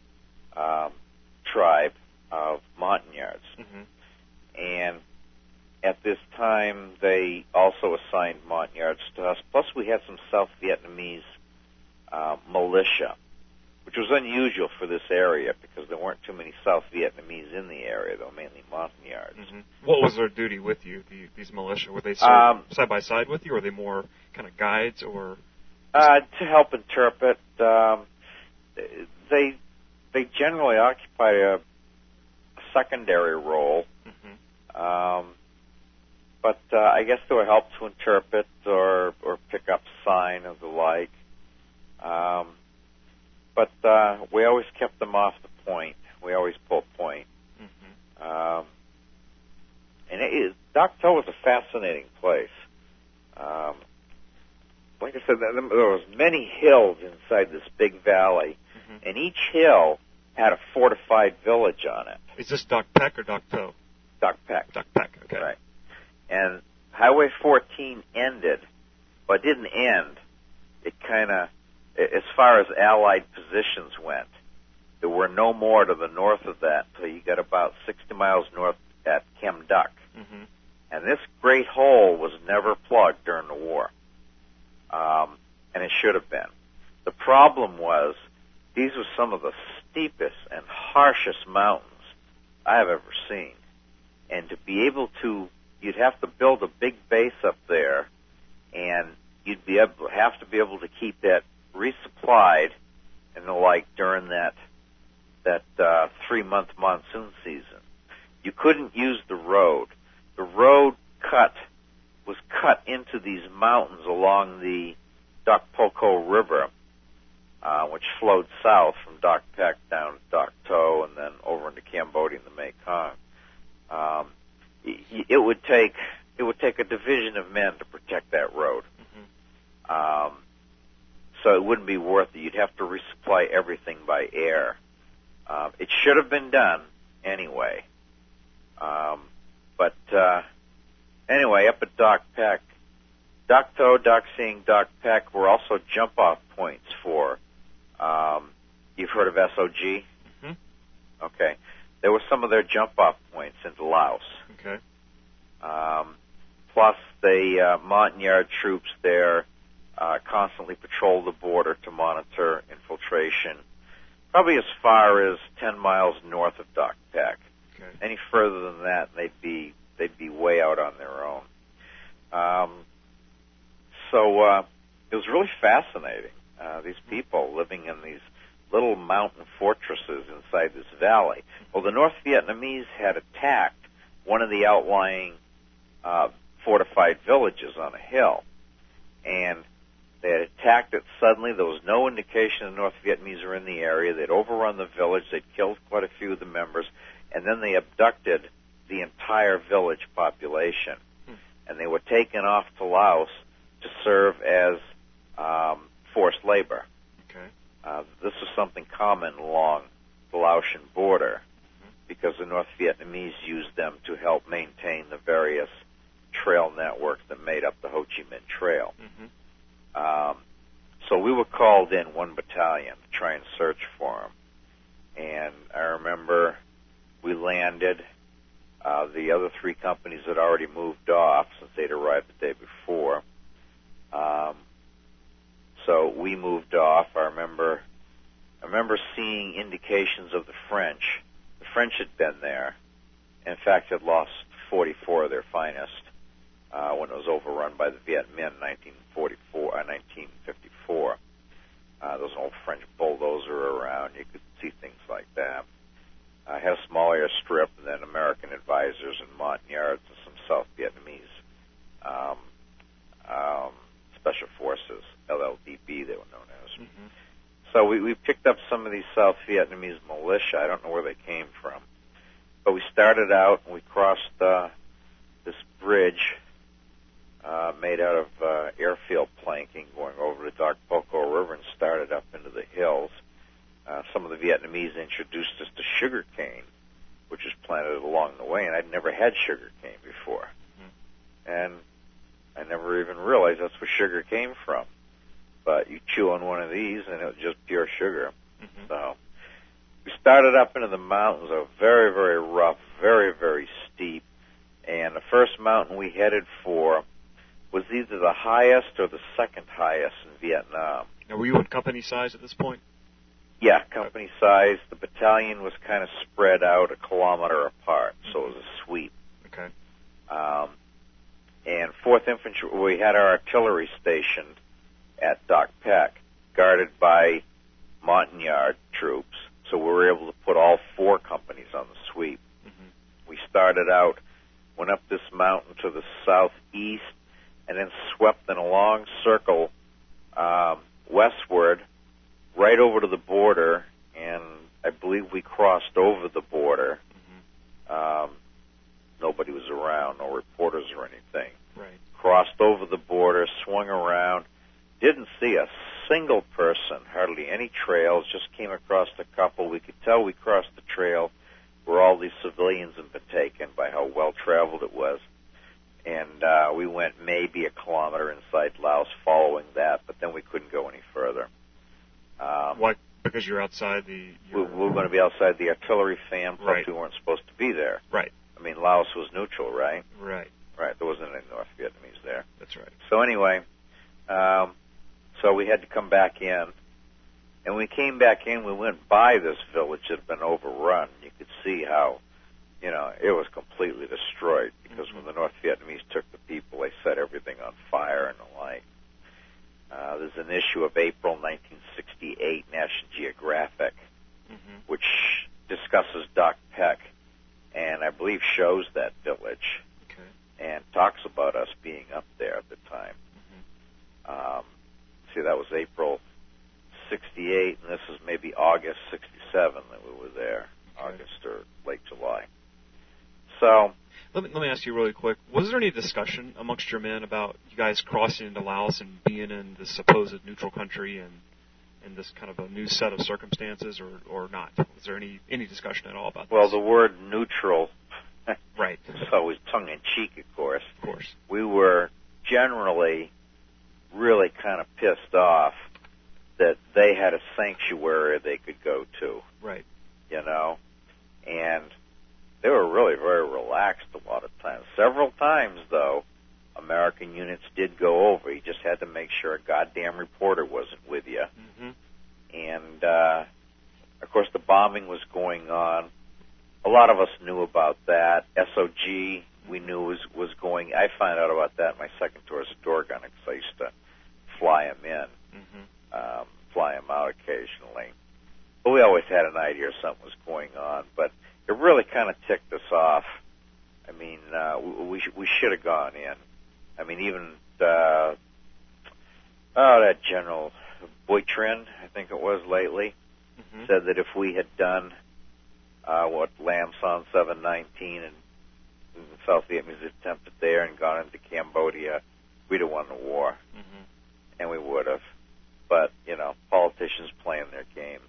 tribe of Montagnards. Mm-hmm. And at this time, they also assigned Montagnards to us. Plus, we had some South Vietnamese militia, which was unusual for this area because there weren't too many South Vietnamese in the area. They were mainly Montagnards. Mm-hmm. What was their duty with you, these militia? Were they side by side with you, or were they more kind of guides, or? To help interpret. They generally occupy a secondary role. Mm-hmm. But I guess they were helped to interpret or pick up sign of the like. But we always kept them off the point. We always pulled point. Mm-hmm. And Docteau was a fascinating place. Like I said, there was many hills inside this big valley, Mm-hmm. and each hill had a fortified village on it. Is this Dak Pek or Docteau? Dak Pek. Dak Pek, okay. Right. And Highway 14 ended, but it didn't end. It kind of, as far as Allied positions went, there were no more to the north of that until you got about 60 miles north at Kem Duck. Mm-hmm. And this great hole was never plugged during the war. And it should have been. The problem was these were some of the steepest and harshest mountains I have ever seen. And to be able to, you'd have to build a big base up there, and you'd have to be able to keep that resupplied, and during that 3-month monsoon season. You couldn't use the road. The road was cut into these mountains along the Dokpoko River, which flowed south from Dak Pek down to Dak To and then over into Cambodia and the Mekong. It would take a division of men to protect that road. Mm-hmm. So it wouldn't be worth it. You'd have to resupply everything by air. It should have been done anyway. Anyway, up at Dak Pek, Dak To, Dak Sing, Dak Pek were also jump-off points for, you've heard of SOG? Mm-hmm. Okay. There were some of their jump-off points into Laos. Okay. Plus, the Montagnard troops there constantly patrol the border to monitor infiltration, probably as far as 10 miles north of Dak Pek. Okay. Any further than that, they'd be way out on their own. So it was really fascinating. These people living in these little mountain fortresses inside this valley. Well, the North Vietnamese had attacked one of the outlying fortified villages on a hill, and they had attacked it suddenly. There was no indication the North Vietnamese were in the area. They'd overrun the village. They'd killed quite a few of the members, and then they abducted the entire village population. And they were taken off to Laos to serve as forced labor. Okay. This was something common along the Laotian border because the North Vietnamese used them to help maintain the various trail networks that made up the Ho Chi Minh Trail. Mm-hmm. So we were called in, one battalion, to try and search for them. And I remember we landed. The other 3 companies had already moved off since they'd arrived the day before. So we moved off. I remember seeing indications of the French. The French had been there. In fact, had lost 44 of their finest when it was overrun by the Viet Minh in 1954. There was an old French bulldozer around. You could see things like that. I had a small airstrip, and then American advisors and Montagnards and some South Vietnamese special forces, LLDB they were known as. Mm-hmm. So we picked up some of these South Vietnamese militia. I don't know where they came from. But we started out, and we crossed this bridge made out of airfield planking going over the Dokpoko River and started up into the hills. Some of the Vietnamese introduced us to sugar cane, which was planted along the way, and I'd never had sugar cane before. Mm-hmm. And I never even realized that's where sugar came from. But you chew on one of these, and it was just pure sugar. Mm-hmm. So we started up into the mountains. They were very, very rough, very, very steep. And the first mountain we headed for was either the highest or the second highest in Vietnam. Now, were you in company size at this point? Yeah, company size. The battalion was kind of spread out a kilometer apart, so it was a sweep. Okay. And 4th Infantry, we had our artillery stationed at Dak Pek, guarded by Montagnard troops, so we were able to put all 4 companies on the sweep. Mm-hmm. We started out, went up this mountain to the southeast, and then swept in a long circle westward, right over to the border, and I believe we crossed over the border. Mm-hmm. Nobody was around, no reporters or anything. Right. Crossed over the border, swung around, didn't see a single person, hardly any trails, just came across a couple. We could tell we crossed the trail where all these civilians had been taken by how well-traveled it was. And we went maybe a kilometer inside Laos following that, but then we couldn't go any further. Why? Because you're outside the... We were going to be outside the artillery fan, plus right. We weren't supposed to be there. Right. I mean, Laos was neutral, right? Right. Right, there wasn't any North Vietnamese there. That's right. So anyway, so we had to come back in, And we came back in, we went by this village that had been overrun. You could see how, it was completely destroyed because when the North Vietnamese took the people, they set everything on fire and the like. There's an issue of April 1968, National Geographic, which discusses Doc Peck, and I believe shows that village, and talks about us being up there at the time. That was April 68, and this is maybe August 67 that we were there, August or late July. So let me ask you really quick, was there any discussion amongst your men about you guys crossing into Laos and being in this supposed neutral country and this kind of a new set of circumstances, or not? Was there any discussion at all about this? Well, the word neutral right. is always tongue-in-cheek, of course. Of course. We were generally really kind of pissed off that they had a sanctuary they could go to. Right. And they were really very relaxed a lot of times. Several times, though, American units did go over. You just had to make sure a goddamn reporter wasn't with you. And, of course, the bombing was going on. A lot of us knew about that. SOG, we knew was going. I found out about that in my second tour as a door gunner because I used to fly them in, fly them out occasionally. But we always had an idea something was going on. But it really kind of ticked us off. I mean, we should have gone in. I mean, even that General Boytrin, I think it was lately, said that if we had done what Lam Son 719 and South Vietnamese attempted there and gone into Cambodia, we'd have won the war. And we would have. But, politicians playing their games.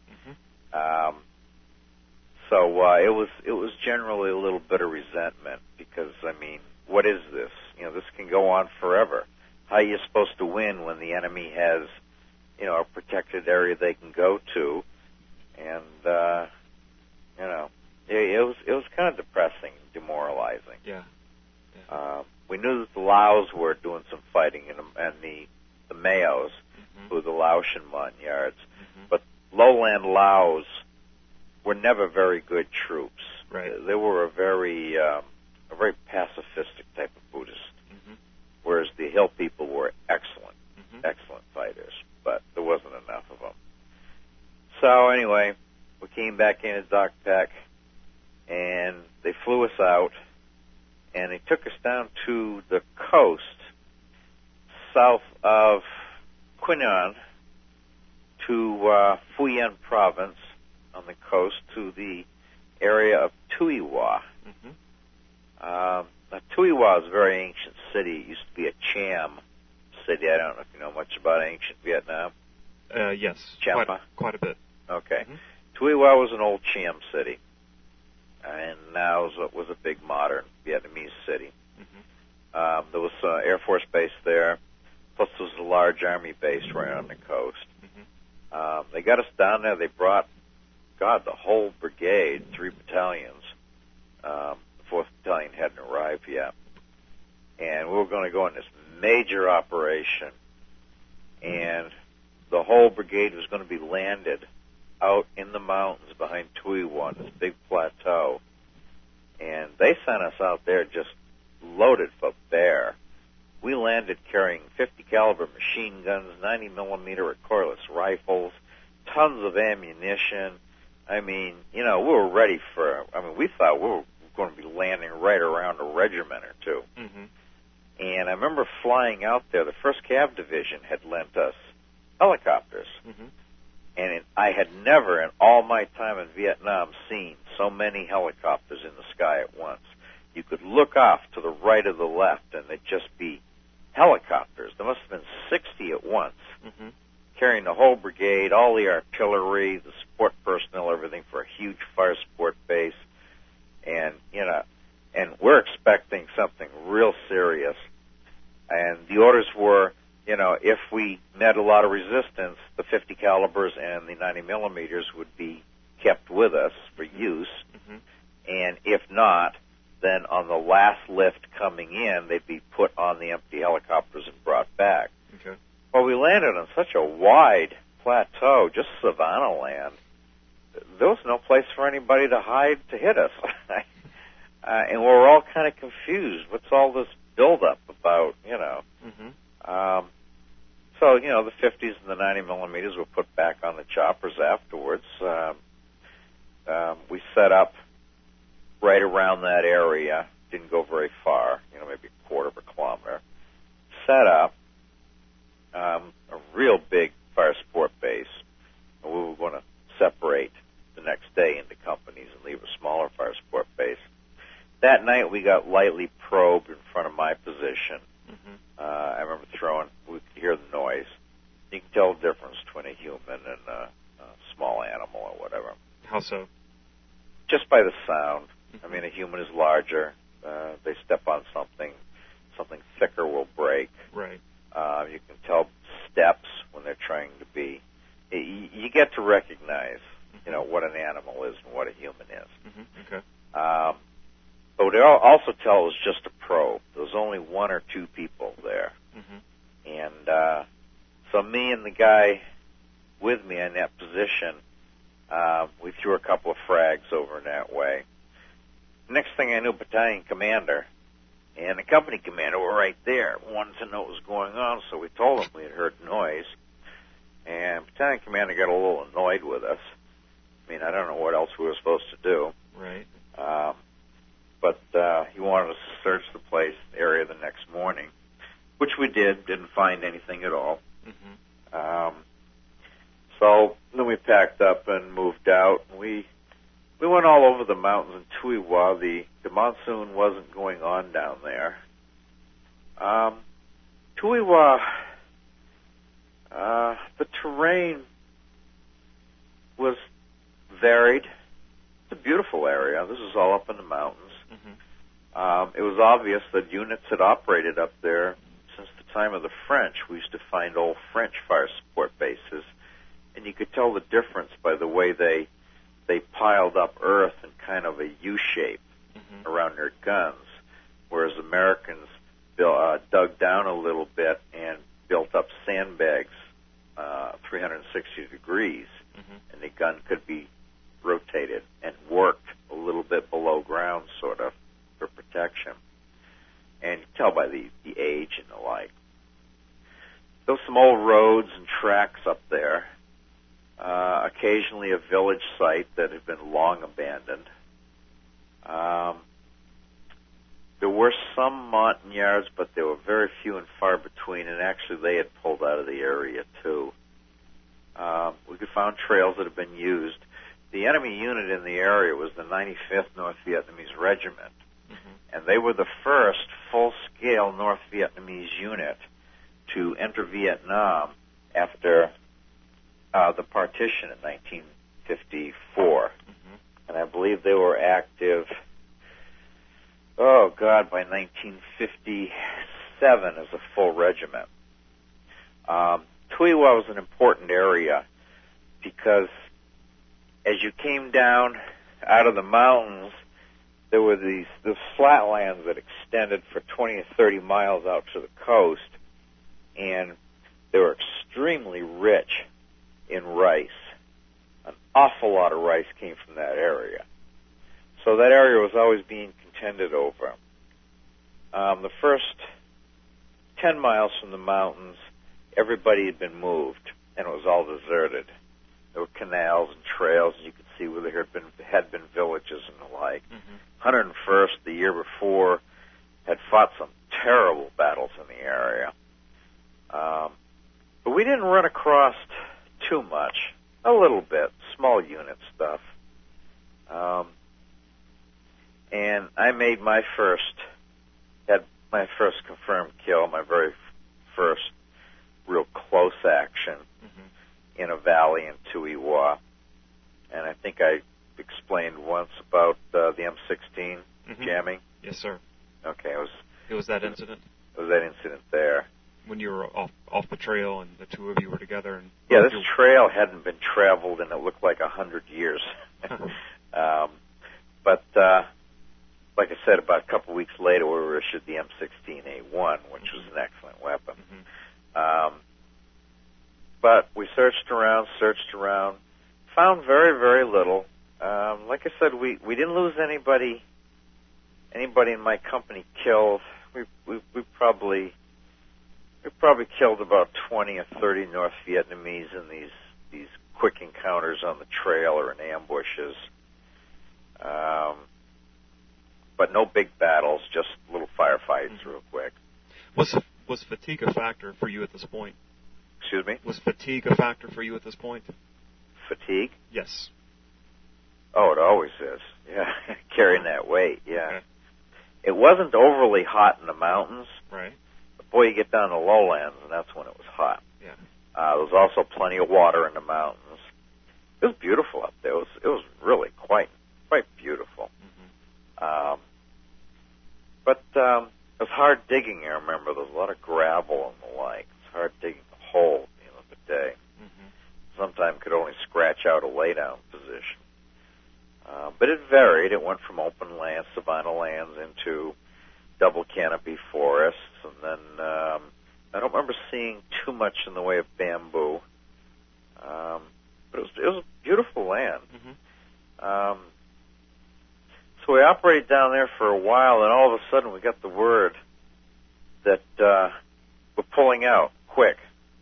So it was generally a little bit of resentment because, I mean, what is this? This can go on forever. How are you supposed to win when the enemy has, a protected area they can go to? And, it was kind of depressing, demoralizing. Yeah. We knew that the Laos were doing some fighting and the Mayos, who were the Laotian Montagnards. But lowland Laos were never very good troops. Right. They were a very pacifistic type of Buddhist, whereas the hill people were excellent fighters, but there wasn't enough of them. So anyway, we came back in at Doc Peck, and they flew us out, and they took us down to the coast south of Quy Nhon to Phu Yen province on the coast to the area of Tuy Hoa. Now, Tuy Hoa is a very ancient city. It used to be a Cham city. I don't know if you know much about ancient Vietnam. Yes. Champa? Quite a bit. Okay. Tuy Hoa was an old Cham city, and now was a big modern Vietnamese city. There was an Air Force base there, plus there was a large Army base right on the coast. They got us down there. They brought, the whole brigade, 3 battalions. The 4th battalion hadn't arrived yet. And we were going to go on this major operation, and the whole brigade was going to be landed out in the mountains behind Tuy Hoa, this big plateau. And they sent us out there just loaded for bear. We landed carrying 50 caliber machine guns, 90 millimeter recoilless rifles, tons of ammunition. I mean, we were ready we thought we were going to be landing right around a regiment or two. And I remember flying out there. The 1st Cav Division had lent us helicopters. And I had never in all my time in Vietnam seen so many helicopters in the sky at once. You could look off to the right or the left, and they'd just be helicopters. There must have been 60 at once, carrying the whole brigade, all the artillery, the support personnel, everything for a huge fire support base. And, and we're expecting something real serious. And the orders were, if we met a lot of resistance, the 50 calibers and the 90 millimeters would be kept with us for use. And if not, then on the last lift coming in, they'd be put on the empty helicopters and brought back. Well, we landed on such a wide plateau, just savanna land, there was no place for anybody to hide to hit us. And we're all kind of confused. What's all this buildup about, you know? Mm-hmm. So, you know, the 50s and the 90 millimeters were put back on the choppers afterwards. We set up right around that area. Didn't go very far, you know, maybe a quarter of a kilometer. Set up a real big fire sport base. And we were going to separate the next day into companies and leave a smaller fire sport base. That night we got lightly probed in front of my position. Mm-hmm. I remember we could hear the noise. You can tell the difference between a human and a small animal or whatever. How so? Just by the sound. Mm-hmm. I mean, a human is larger. They step on something thicker will break. Right. You can tell steps when they're trying to be. You get to recognize, you know, what an animal is and what a human is. Mm-hmm. Okay. But what it also tells is just a probe. There was only one or two people there. Mm-hmm. And so me and the guy with me in that position, we threw a couple of frags over in that way. Next thing I knew, battalion commander and the company commander were right there, wanted to know what was going on, so we told them we had heard noise. And battalion commander got a little annoyed with us. I mean, I don't know what else we were supposed to do. Right. But he wanted us to search the area the next morning, which we did. Didn't find anything at all. Mm-hmm. So then we packed up and moved out. We went all over the mountains in Tuiwa. The monsoon wasn't going on down there. Tuiwa, the terrain was varied. It's a beautiful area. This is all up in the mountains. Mm-hmm. It was obvious that units had operated up there since the time of the French. We used to find old French fire support bases, and you could tell the difference by the way they piled up earth in kind of a U shape mm-hmm. around their guns, whereas Americans dug down a little bit and built up sandbags 360 degrees, mm-hmm. and the gun could be rotated and worked a little bit below ground, sort of, for protection. And you can tell by the age and the like. There's some old roads and tracks up there. Occasionally a village site that had been long abandoned. There were some Montagnards, but they were very few and far between, and actually they had pulled out of the area too. We could find trails that had been used. The enemy unit in the area was the 95th North Vietnamese Regiment, mm-hmm. and they were the first full-scale North Vietnamese unit to enter Vietnam after the partition in 1954. Mm-hmm. And I believe they were active, by 1957 as a full regiment. Tuiwa was an important area because as you came down out of the mountains, there were the flatlands that extended for 20 or 30 miles out to the coast, and they were extremely rich in rice. An awful lot of rice came from that area. So that area was always being contended over. The first 10 miles from the mountains, everybody had been moved, and it was all deserted. There were canals and trails, and you could see where there had been villages and the like. Mm-hmm. 101st, the year before, had fought some terrible battles in the area. But we didn't run across too much. A little bit, small unit stuff. And I made my first confirmed kill, my very first real close action mm-hmm. in a valley in Tuiwa. And I think I explained once about the M16 mm-hmm. jamming. Yes, sir. Okay, it was that incident. It was that incident there. When you were off the trail and the two of you were together. And yeah, this trail hadn't been traveled and it looked like 100 years. But like I said, about a couple of weeks later, we were issued the M16A1, which mm-hmm. was an excellent weapon. Mm-hmm. but we searched around, found very, very little. Like I said, we didn't lose anybody in my company killed. We probably killed about 20 or 30 North Vietnamese in these quick encounters on the trail or in ambushes. But no big battles, just little firefights real quick. Was fatigue a factor for you at this point? Excuse me? Was fatigue a factor for you at this point? Fatigue? Yes. Oh, it always is. Yeah, carrying that weight, yeah. Okay. It wasn't overly hot in the mountains. Right. But boy, you get down to lowlands, and that's when it was hot. Yeah. There was also plenty of water in the mountains. It was beautiful up there. It was really quite beautiful. Mm-hmm. But it was hard digging, I remember. There was a lot of gravel and the like. It was hard digging a hole at the end of the day. Mm-hmm. Sometimes could only scratch out a lay-down position. But it varied. It went from open lands, savanna lands, into double canopy forests, and then I don't remember seeing too much in the way of bamboo. But it was a beautiful land. Mm-hmm. So we operated down there for a while, and all of a sudden we got the word that we're pulling out quick.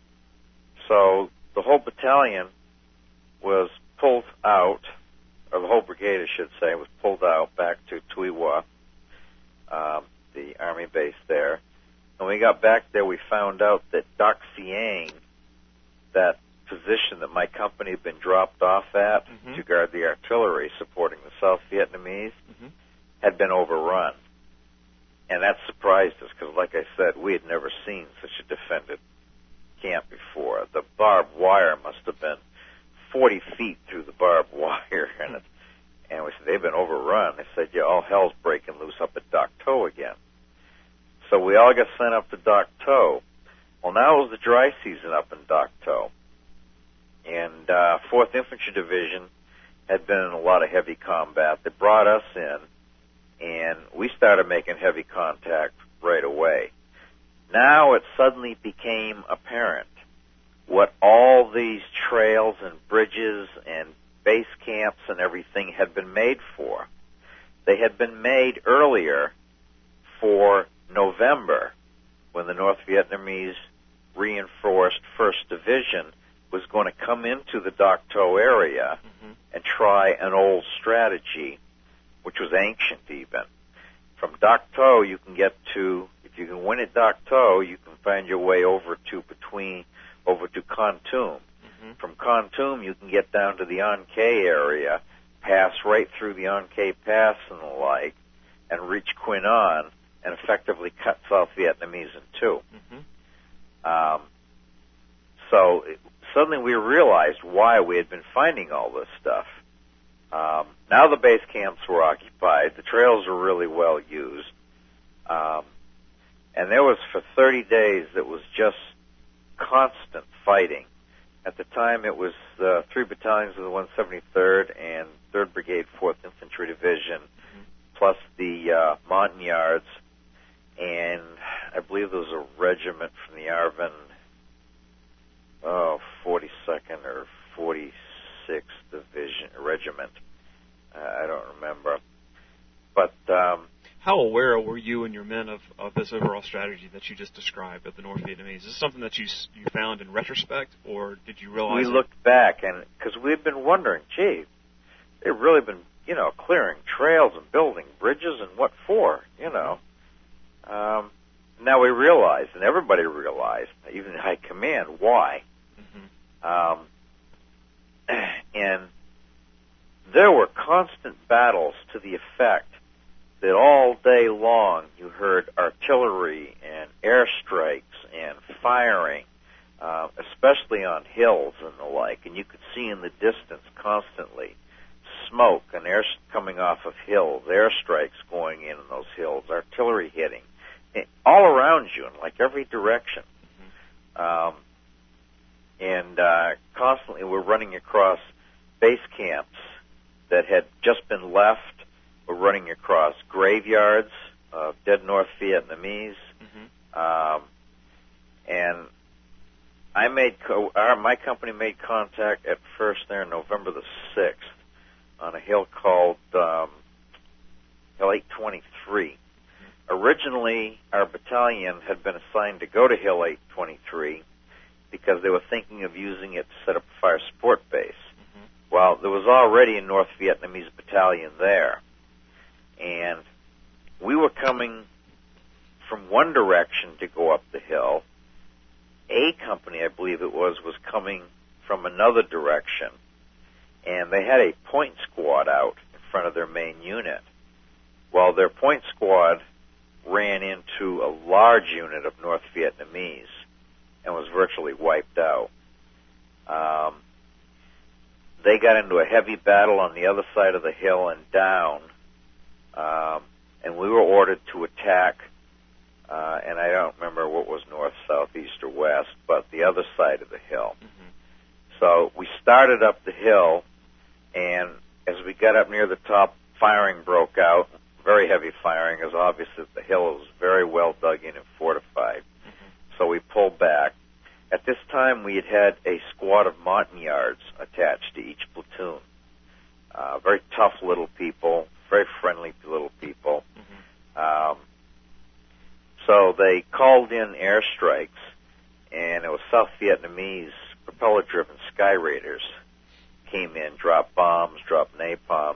So the whole battalion was pulled out, or the whole brigade, I should say, was pulled out back to Tuy Hoa, the army base there. And when we got back there, we found out that Dak Siang, that position that my company had been dropped off at mm-hmm. to guard the artillery supporting the South Vietnamese, mm-hmm. had been overrun. And that surprised us because, like I said, we had never seen such a defended camp before. The barbed wire must have been 40 feet through the barbed wire, and we said, they've been overrun. They said, yeah, all hell's breaking loose up at Dak To again. So we all got sent up to Dak To. Well, now it was the dry season up in Dak To, and 4th Infantry Division had been in a lot of heavy combat. They brought us in, and we started making heavy contact right away. Now it suddenly became apparent what all these trails and bridges and base camps and everything had been made for. They had been made earlier for November, when the North Vietnamese reinforced 1st Division was going to come into the Dak To area mm-hmm. and try an old strategy, which was ancient even. From Dak To, you can get to, if you can win at Dak To, you can find your way over to Kon Tum. Mm-hmm. From Kon Tum, you can get down to the An Khe area, pass right through the An Khe Pass and the like, and reach Quin An, and effectively cut South Vietnamese in two. Mm-hmm. So suddenly we realized why we had been finding all this stuff. Now the base camps were occupied. The trails were really well used. And there was, for 30 days, it was just constant fighting. At the time, it was 3 battalions of the 173rd and 3rd Brigade, 4th Infantry Division, mm-hmm. plus the Montagnards, and I believe there was a regiment from the Arvin, 42nd or 46th Division Regiment. I don't remember. But how aware were you and your men of this overall strategy that you just described of the North Vietnamese? Is this something that you found in retrospect, or did you realize? We looked back, and because we'd been wondering, gee, they've really been, clearing trails and building bridges, and what for, Now we realized, and everybody realized, even high command, why. Mm-hmm. And there were constant battles to the effect that all day long you heard artillery and airstrikes and firing, especially on hills and the like, and you could see in the distance constantly smoke and air coming off of hills, airstrikes going in those hills, artillery hitting, all around you in like every direction. Mm-hmm. And constantly we're running across base camps that had just been left. We're running across graveyards of dead North Vietnamese. Mm-hmm. And my company made contact at first there November the 6th on a hill called Hill 823. Originally, our battalion had been assigned to go to Hill 823 because they were thinking of using it to set up a fire support base. Mm-hmm. Well, there was already a North Vietnamese battalion there, and we were coming from one direction to go up the hill. A company, I believe it was coming from another direction, and they had a point squad out in front of their main unit. Well, their point squad ran into a large unit of North Vietnamese and was virtually wiped out. They got into a heavy battle on the other side of the hill and down, and we were ordered to attack, and I don't remember what was north, south, east, or west, but the other side of the hill. Mm-hmm. So we started up the hill, and as we got up near the top, firing broke out. Very heavy firing, as obviously the hill was very well dug in and fortified. Mm-hmm. So we pulled back. At this time, we had a squad of Montagnards attached to each platoon. Very tough little people, very friendly little people. Mm-hmm. So they called in airstrikes, and it was South Vietnamese propeller-driven Sky Raiders came in, dropped bombs, dropped napalms,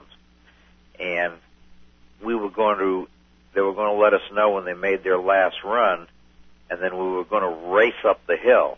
and they were going to let us know when they made their last run, and then we were going to race up the hill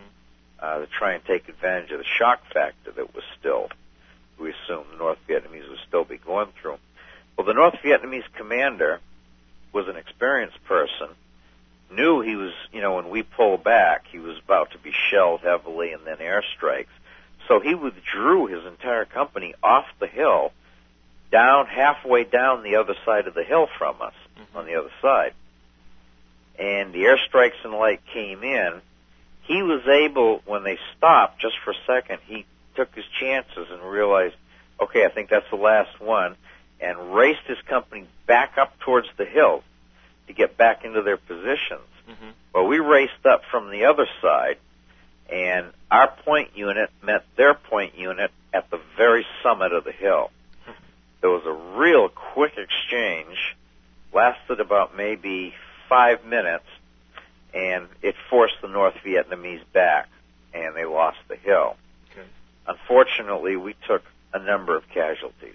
to try and take advantage of the shock factor that was still, we assumed the North Vietnamese would still be going through. Well, the North Vietnamese commander was an experienced person, knew he was, when we pulled back, he was about to be shelled heavily and then airstrikes. So he withdrew his entire company off the hill, down halfway down the other side of the hill from us, mm-hmm. on the other side. And the airstrikes and the like came in. He was able, when they stopped, just for a second, he took his chances and realized, okay, I think that's the last one, and raced his company back up towards the hill to get back into their positions. Mm-hmm. Well, we raced up from the other side, and our point unit met their point unit at the very summit of the hill. There was a real quick exchange, lasted about maybe 5 minutes, and it forced the North Vietnamese back, and they lost the hill. Okay. Unfortunately, we took a number of casualties.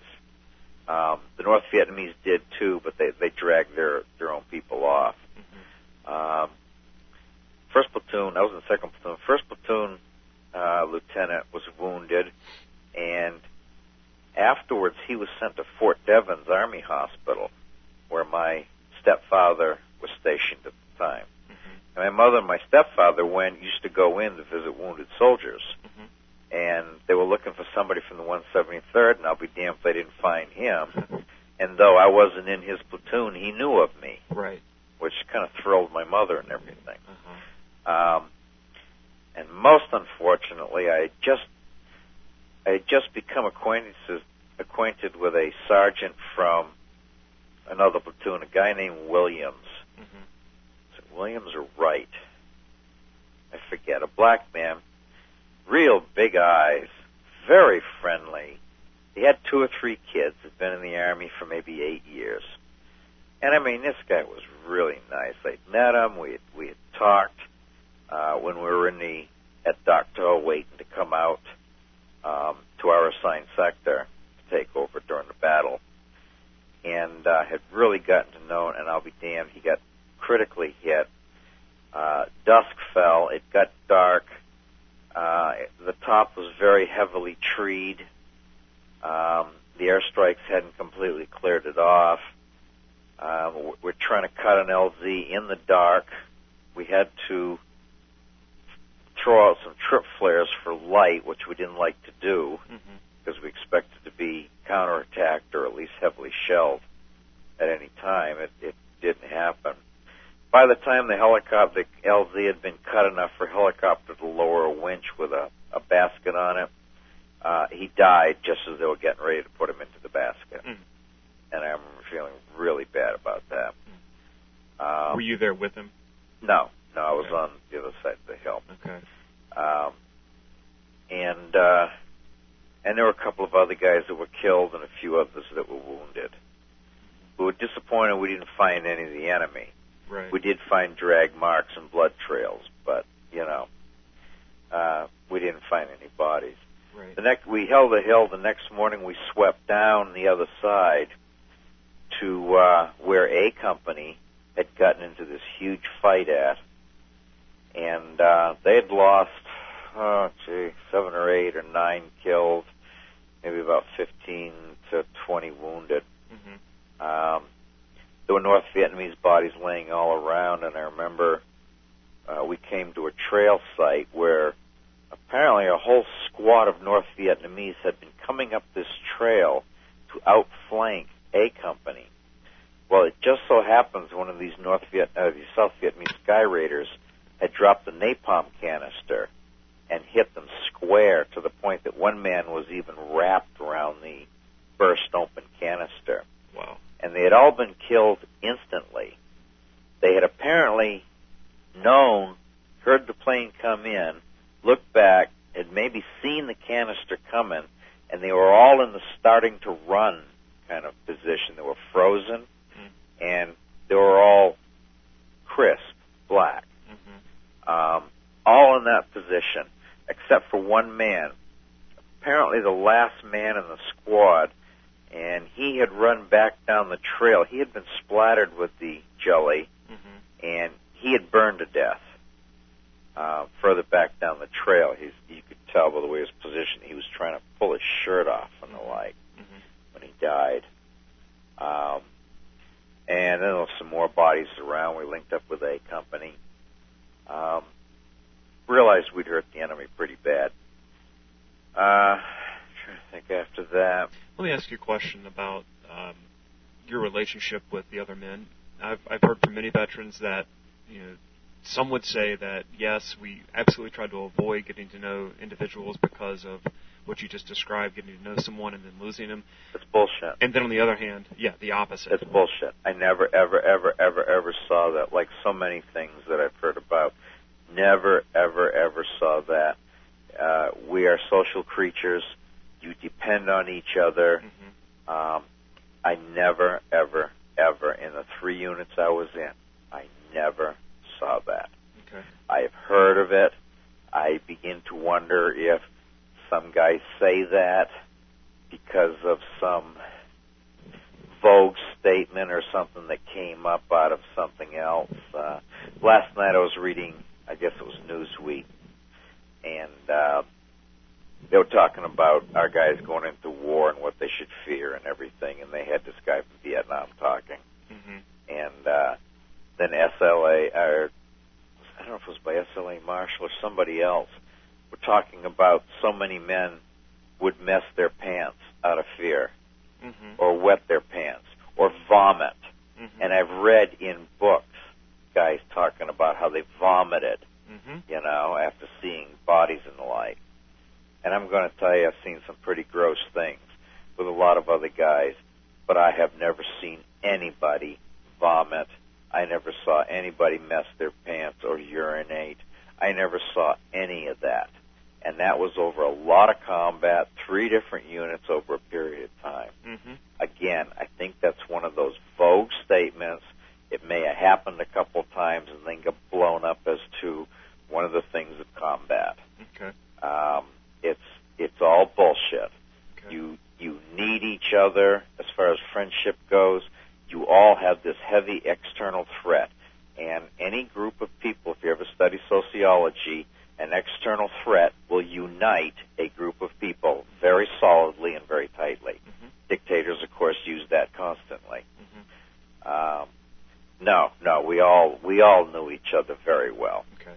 The North Vietnamese did too, but they dragged their own people off. Mm-hmm. First platoon, I was in the second platoon. First platoon lieutenant was wounded, and afterwards he was sent to Fort Devens Army Hospital, where my stepfather was stationed at the time. Mm-hmm. And my mother and my stepfather used to go in to visit wounded soldiers. Mm-hmm. And they were looking for somebody from the 173rd, and I'll be damned if they didn't find him. And though I wasn't in his platoon, he knew of me. Right. Which kind of thrilled my mother and everything. Uh-huh. And most unfortunately, I had just become acquainted with a sergeant from another platoon, a guy named Williams. Mm-hmm. Is it Williams or Wright? I forget. A black man, real big eyes, very friendly. He had 2 or 3 kids, had been in the Army for maybe 8 years. And I mean, this guy was really nice. I'd met him, we had talked, when we were at Dak To waiting to come out, to our assigned sector to take over during the battle. And, had really gotten to know him, and I'll be damned, he got critically hit. Dusk fell, it got dark, the top was very heavily treed. The airstrikes hadn't completely cleared it off. We're trying to cut an LZ in the dark. We had to throw out some trip flares for light, which we didn't like to do, because we expected to be counterattacked or at least heavily shelled at any time. It didn't happen. By the time the LZ had been cut enough for a helicopter to lower a winch with a basket on it, he died just as they were getting ready to put him into the basket. Mm. And I remember feeling really bad about that. Were you there with him? No, I was on the other side of the hill. Okay. And there were a couple of other guys that were killed and a few others that were wounded. We were disappointed we didn't find any of the enemy. Right. We did find drag marks and blood trails, but, we didn't find any bodies. Right. We held a hill. The next morning we swept down the other side to where A Company had gotten into this huge fight at. And they had lost, 7 or 8 or 9 killed, maybe about 15 to 20 wounded. Mm-hmm. There were North Vietnamese bodies laying all around, and I remember we came to a trail site where apparently a whole squad of North Vietnamese had been coming up this trail to outflank A Company. Well, it just so happens one of these South Vietnamese Sky Raiders had dropped a napalm canister and hit them square to the point that one man was even wrapped around the burst open canister. Wow. And they had all been killed instantly. They had apparently heard the plane come in, looked back, had maybe seen the canister coming, and they were all in the starting to run kind of position. They were frozen, and they were all crisp, black. All in that position, except for one man, apparently the last man in the squad, and he had run back down the trail. He had been splattered with the jelly, and he had burned to death further back down the trail. You could tell by the way his position, he was trying to pull his shirt off and the like when he died. And then there were some more bodies around. We linked up with A Company. Realized we'd hurt the enemy pretty bad. Trying to think after that. Let me ask you a question about your relationship with the other men. I've heard from many veterans that, some would say that, yes, we absolutely tried to avoid getting to know individuals because of what you just described, getting to know someone and then losing them. It's bullshit. And then on the other hand, the opposite. It's bullshit. I never, ever, ever, ever, ever saw that, like so many things that I've heard about. Never, ever, ever saw that. We are social creatures. You depend on each other. I never, ever, ever, in the 3 units I was in, I never saw that. Okay. I have heard of it. I begin to wonder if some guys say that because of some vogue statement or something that came up out of something else. Last night I was reading, I guess it was Newsweek, and they were talking about our guys going into war and what they should fear and everything, and they had this guy from Vietnam talking. And then SLA, or I don't know if it was by SLA Marshall or somebody else, were talking about so many men would mess their pants out of fear, or wet their pants, or vomit. And I've read in books guys talking about how they vomited, after seeing bodies and the like. And I'm going to tell you, I've seen some pretty gross things with a lot of other guys, but I have never seen anybody vomit. I never saw anybody mess their pants or urinate. I never saw any of that. And that was over a lot of combat, 3 different units over a period of time. Again, I think that's one of those vogue statements. It may have happened a couple times and then got blown up as to one of the things of combat. Okay. It's all bullshit. Okay. You need each other as far as friendship goes. You all have this heavy external threat. And any group of people, if you ever study sociology, an external threat will unite a group of people very solidly and very tightly. Dictators, of course, use that constantly. No, we all knew each other very well. Okay.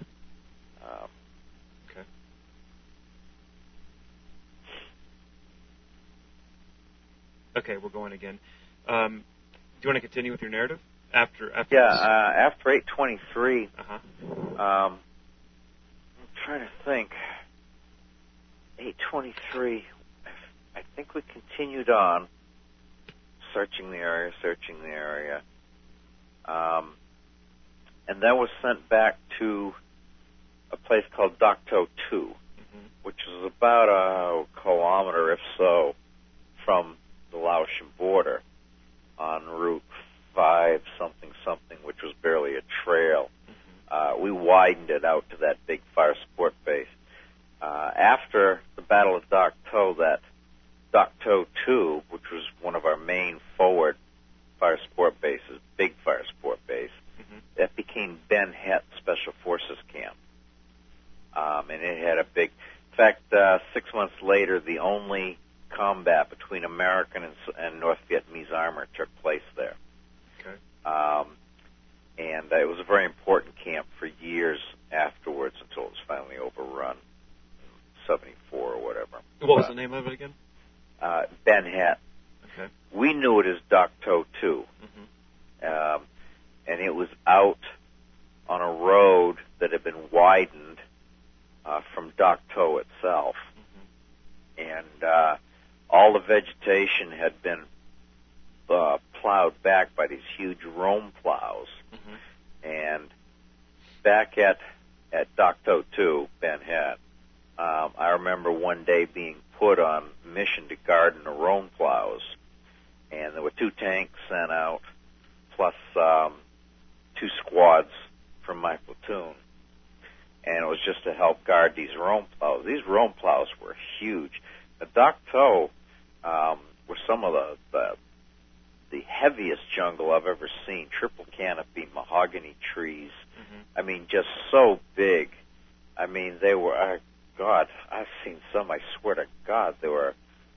Okay. Okay, we're going again. Do you want to continue with your narrative after? Yeah, this? After 823. I'm trying to think. 823. I think we continued on, searching the area, and then was sent back to a place called Dak To 2, which is about a kilometer, if so, from the Laotian border on Route 5 something, which was barely a trail. We widened it out to that big fire support base. After the Battle of Dak To, that Dak To 2, which was one of our main forward fire support bases, big fire support base, that became Ben Het Special Forces Camp. And it had a big, in fact, 6 months later, the only combat between American and North Vietnamese armor took place there. Okay. And it was a very important camp for years afterwards until it was finally overrun in 74 or whatever. What was the name of it again? Ben Het. Okay. We knew it as Dak To 2. And it was out on a road that had been widened from Dak To itself. And all the vegetation had been plowed back by these huge Rome plows. And back at Dak To 2, Ben Het, I remember one day being put on mission to guard the Rome plows. And there were 2 tanks sent out, plus 2 squads from my platoon. And it was just to help guard these Rome plows. These Rome plows were huge. The Dak To were some of the heaviest jungle I've ever seen. Triple canopy, mahogany trees. I mean, just so big. I mean, they were, God, I've seen some, I swear to God, they were,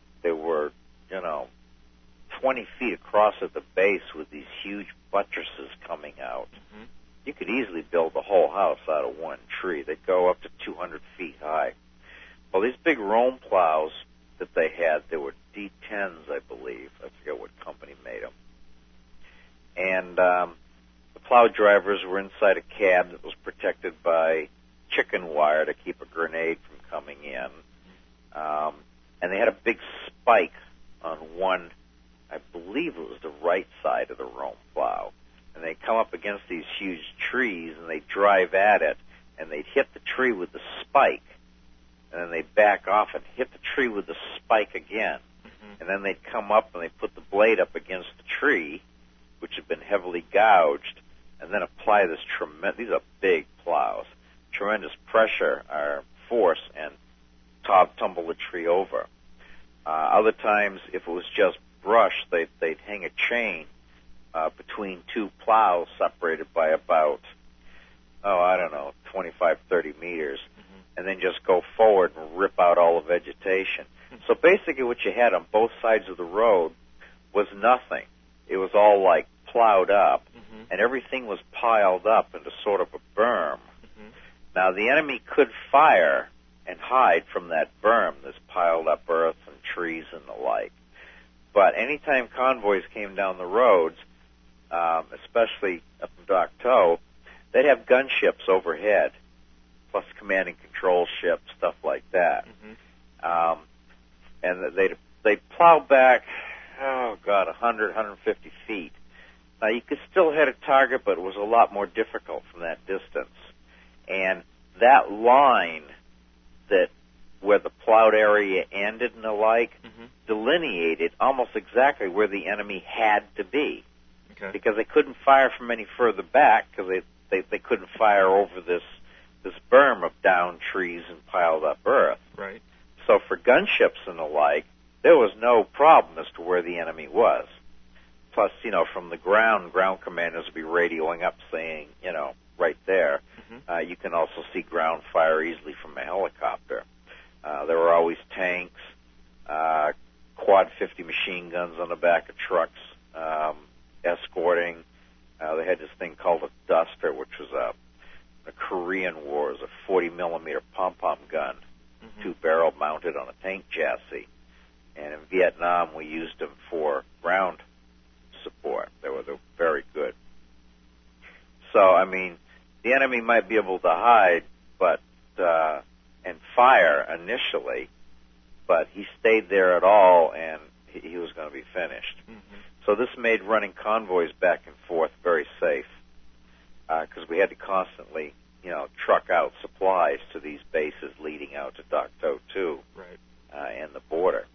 20 feet across at the base with these huge buttresses coming out. You could easily build the whole house out of one tree. They'd go up to 200 feet high. Well, these big Rome plows that they had, they were D10s, I believe. I forget what company made them. And the plow drivers were inside a cab that was protected by chicken wire to keep a grenade from coming in. And they had a big spike on one, I believe it was the right side of the Rome plow. And they'd come up against these huge trees, and they'd drive at it, and they'd hit the tree with the spike, and then they'd back off and hit the tree with the spike again. And then they'd come up and they'd put the blade up against the tree, which had been heavily gouged, and then apply this these are big plows, tremendous pressure or force, and tumble the tree over. Other times, if it was just brush, they'd hang a chain between 2 plows separated by about, 25, 30 meters, and then just go forward and rip out all the vegetation. So basically what you had on both sides of the road was nothing. It was all like plowed up, and everything was piled up into sort of a berm. Now the enemy could fire and hide from that berm, this piled up earth and trees and the like. But anytime convoys came down the roads, especially up in Dak To, they'd have gunships overhead, plus command and control ships, stuff like that. And they'd plow back, 100, 150 feet. Now, you could still hit a target, but it was a lot more difficult from that distance. And that line where the plowed area ended and the like, delineated almost exactly where the enemy had to be. Okay. Because they couldn't fire from any further back, because they couldn't fire over this berm of downed trees and piled up earth. Right. So for gunships and the like, there was no problem as to where the enemy was. Plus, from the ground commanders would be radioing up saying, right there. You can also see ground fire easily from a helicopter. There were always tanks, quad 50 machine guns on the back of trucks, escorting. They had this thing called a Duster, which was a Korean War. It was a 40-millimeter pom-pom gun, 2-barrel mounted on a tank chassis. And in Vietnam, we used them for ground support. They were very good. So, I mean, the enemy might be able to hide, and fire initially, but he stayed there at all, and he was going to be finished. So this made running convoys back and forth very safe, because we had to constantly truck out supplies to these bases leading out to Dak To 2 and the border.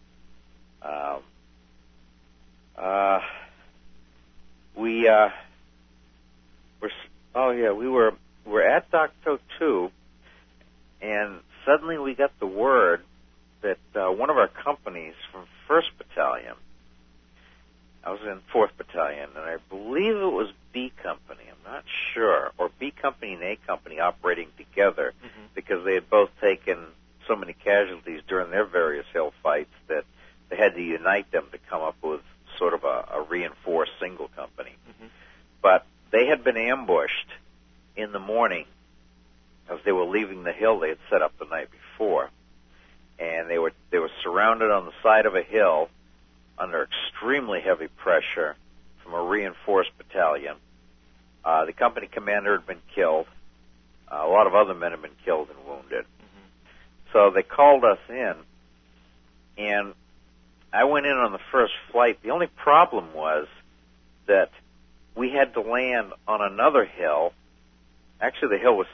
We were at Dak To 2, and suddenly we got the word that one of our companies from 1st Battalion, I was in 4th Battalion, and I believe it was B Company, I'm not sure, or B Company and A Company operating together, because they had both taken so many casualties during their various hill fights that they had to unite them to come up with sort of a reinforced single company. But they had been ambushed in the morning as they were leaving the hill they had set up the night before, and they were surrounded on the side of a hill under extremely heavy pressure from a reinforced battalion. The company commander had been killed. A lot of other men had been killed and wounded. So they called us in, and I went in on the first flight. The only problem was that we had to land on another hill. Actually, the hill was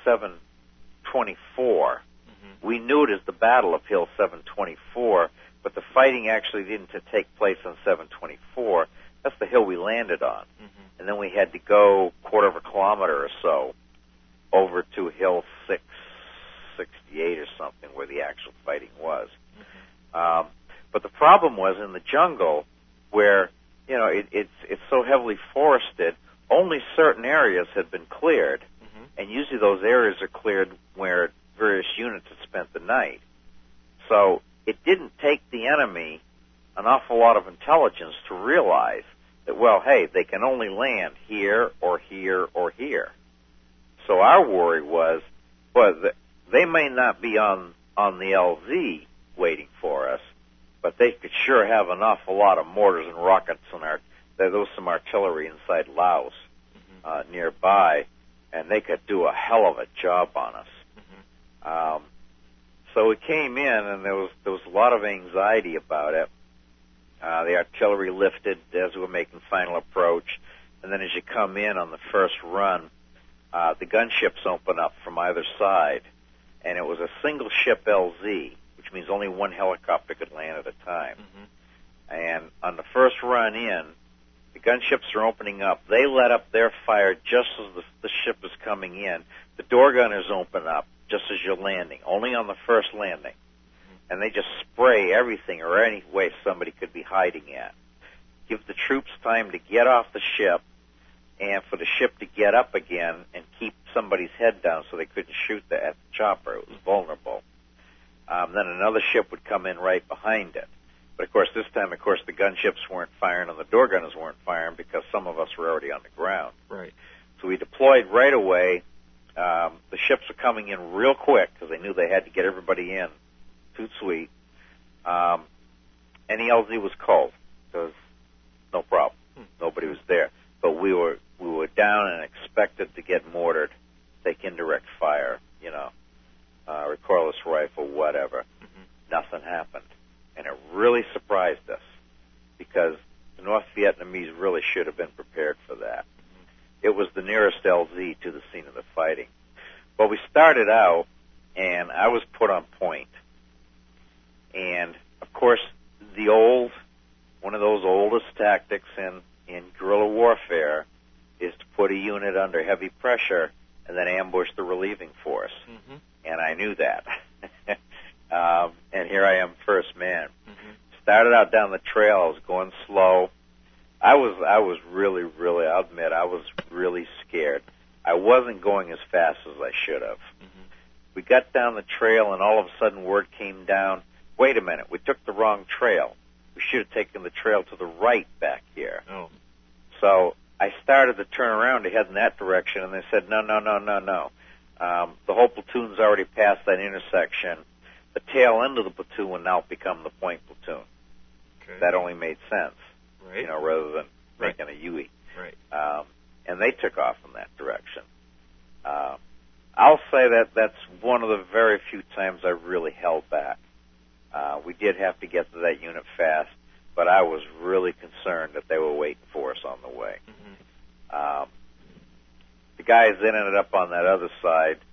724. We knew it as the Battle of Hill 724, but the fighting actually didn't take place on 724. That's the hill we landed on. And then we had to go a quarter of a kilometer or so over to Hill 668 or something, where the actual fighting was. But the problem was in the jungle, where it's so heavily forested, only certain areas had been cleared, and usually those areas are cleared where various units had spent the night. So it didn't take the enemy an awful lot of intelligence to realize that, well, hey, they can only land here or here or here. So our worry was, well, they may not be on the LZ waiting for us, but they could sure have an awful lot of mortars and rockets, and there was some artillery inside Laos nearby, and they could do a hell of a job on us. So we came in, and there was a lot of anxiety about it. The artillery lifted as we were making final approach, and then as you come in on the first run, the gunships open up from either side, and it was a single ship LZ, which means only one helicopter could land at a time. And on the first run in, the gunships are opening up. They let up their fire just as the ship is coming in. The door gunners open up just as you're landing, only on the first landing. And they just spray everything or any way somebody could be hiding at. Give the troops time to get off the ship, and for the ship to get up again and keep somebody's head down so they couldn't shoot at the chopper. It was vulnerable. Then another ship would come in right behind it. But, of course, this time, the gunships weren't firing and the door gunners weren't firing because some of us were already on the ground. So we deployed right away. The ships were coming in real quick because they knew they had to get everybody in. Too sweet. Any LZ was cold because no problem. Nobody was there. But we were down and expected to get mortared, take indirect fire, recoilless rifle, whatever. Nothing happened. And it really surprised us because the North Vietnamese really should have been prepared for that. It was the nearest LZ to the scene of the fighting. Well, we started out, and I was put on point. And, of course, one of those oldest tactics in guerrilla warfare is to put a unit under heavy pressure and then ambush the relieving force. And I knew that. And here I am, first man. Started out down the trail. I was going slow. I was really, I'll admit, I was really scared. I wasn't going as fast as I should have. We got down the trail, and all of a sudden word came down, wait a minute, we took the wrong trail. We should have taken the trail to the right back here. So I started to turn around to head in that direction, and they said, no. The whole platoon's already passed that intersection. The tail end of the platoon will now become the point platoon. That only made sense, rather than making a UE. And they took off in that direction. I'll say that's one of the very few times I really held back. We did have to get to that unit fast, but I was really concerned that they were waiting for us on the way. The guys then ended up on that other side,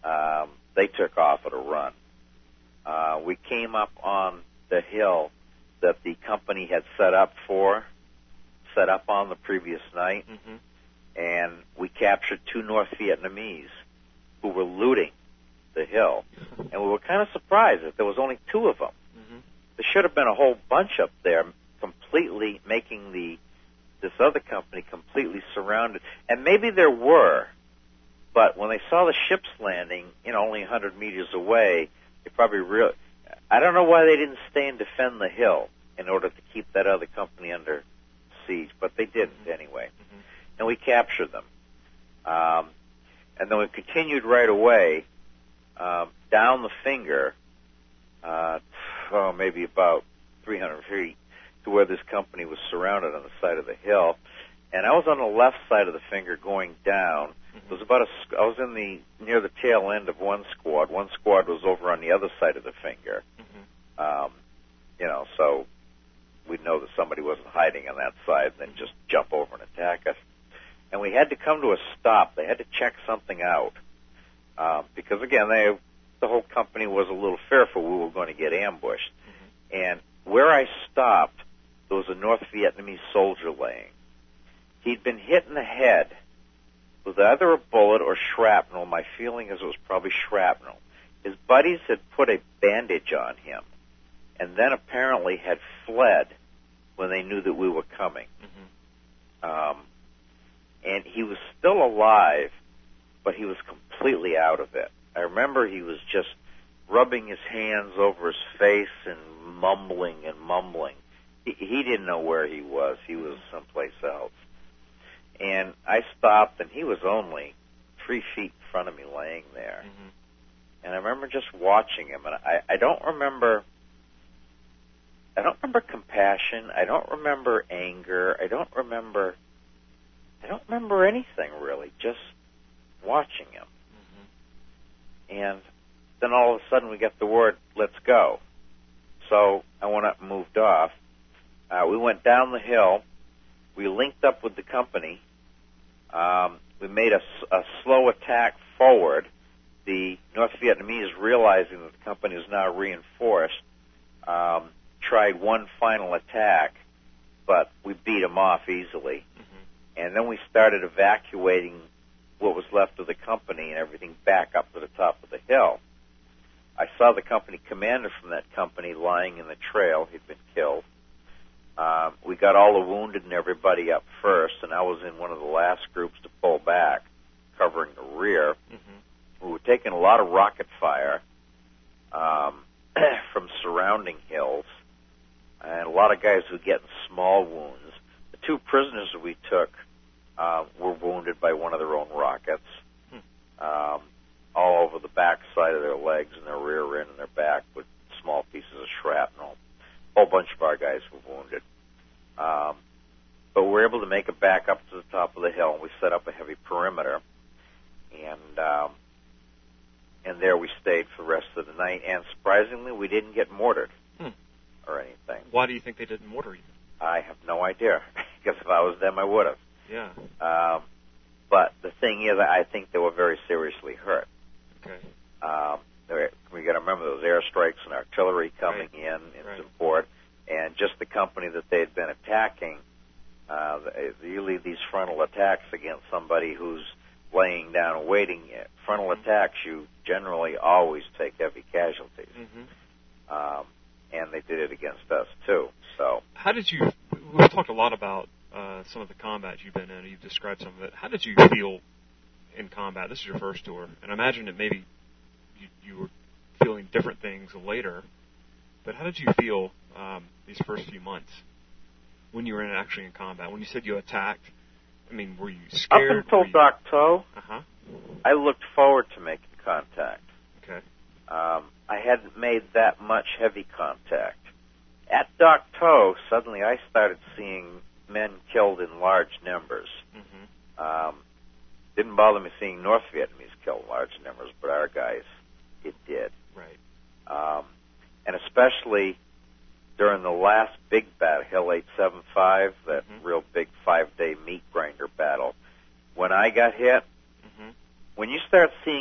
they took off at a run. We came up on the hill that the company had set up on the previous night, and we captured 2 North Vietnamese who were looting the hill, and we were kind of surprised that there was only 2 of them. There should have been a whole bunch up there, completely making this other company completely surrounded. And maybe there were, but when they saw the ships landing, only 100 meters away, they probably I don't know why they didn't stay and defend the hill in order to keep that other company under siege, but they didn't anyway. And we captured them. And then we continued right away down the finger, maybe about 300 feet, to where this company was surrounded on the side of the hill. And I was on the left side of the finger going down. It was I was near the tail end of one squad. One squad was over on the other side of the finger. So we'd know that somebody wasn't hiding on that side and then just jump over and attack us. And we had to come to a stop. They had to check something out. Because again, the whole company was a little fearful we were going to get ambushed. And where I stopped, there was a North Vietnamese soldier laying. He'd been hit in the head with either a bullet or shrapnel. My feeling is it was probably shrapnel. His buddies had put a bandage on him, and then apparently had fled when they knew that we were coming. And he was still alive, but he was completely out of it. I remember he was just rubbing his hands over his face and mumbling. He didn't know where he was. He was someplace else. And I stopped, and he was only 3 feet in front of me laying there. And I remember just watching him, and I don't remember compassion. I don't remember anger. I don't remember anything really, just watching him. And then all of a sudden we get the word, let's go. So I went up and moved off. We went down the hill. We linked up with the company. We made a slow attack forward. The North Vietnamese, realizing that the company was now reinforced, tried one final attack, but we beat them off easily. And then we started evacuating what was left of the company and everything back up to the top of the hill. I saw the company commander from that company lying in the trail. He'd been killed. We got all the wounded and everybody up first, and I was in one of the last groups to pull back, covering the rear. We were taking a lot of rocket fire from surrounding hills, and a lot of guys were getting small wounds. The 2 prisoners that we took were wounded by one of their own rockets, all over the back side of their legs and their rear end and their back with small pieces of shrapnel. A whole bunch of our guys were wounded. But we were able to make it back up to the top of the hill, and we set up a heavy perimeter. And there we stayed for the rest of the night. And surprisingly, we didn't get mortared or anything. Why do you think they didn't mortar you? I have no idea. Because if I was them, I would have. Yeah. But the thing is, I think they were very seriously hurt. Okay. We got to remember those airstrikes and artillery coming in support, and just the company that they had been attacking. Usually these frontal attacks against somebody who's laying down and waiting. Frontal attacks, you generally always take heavy casualties. And they did it against us too. So, how did you? We've talked a lot about some of the combat you've been in. You've described some of it. How did you feel in combat? This is your first tour, and I imagine that maybe you were feeling different things later. But how did you feel these first few months when you were actually in combat? When you said you attacked, I mean, were you scared? Up until Dak To, I looked forward to making contact. Okay. I hadn't made that much heavy contact. At Dak To, suddenly I started seeing men killed in large numbers. Didn't bother me seeing North Vietnamese killed in large numbers, but our guys, it did. Right. And especially during the last big battle, Hill 875, that real big 5-day meat grinder battle, when I got hit, when you start seeing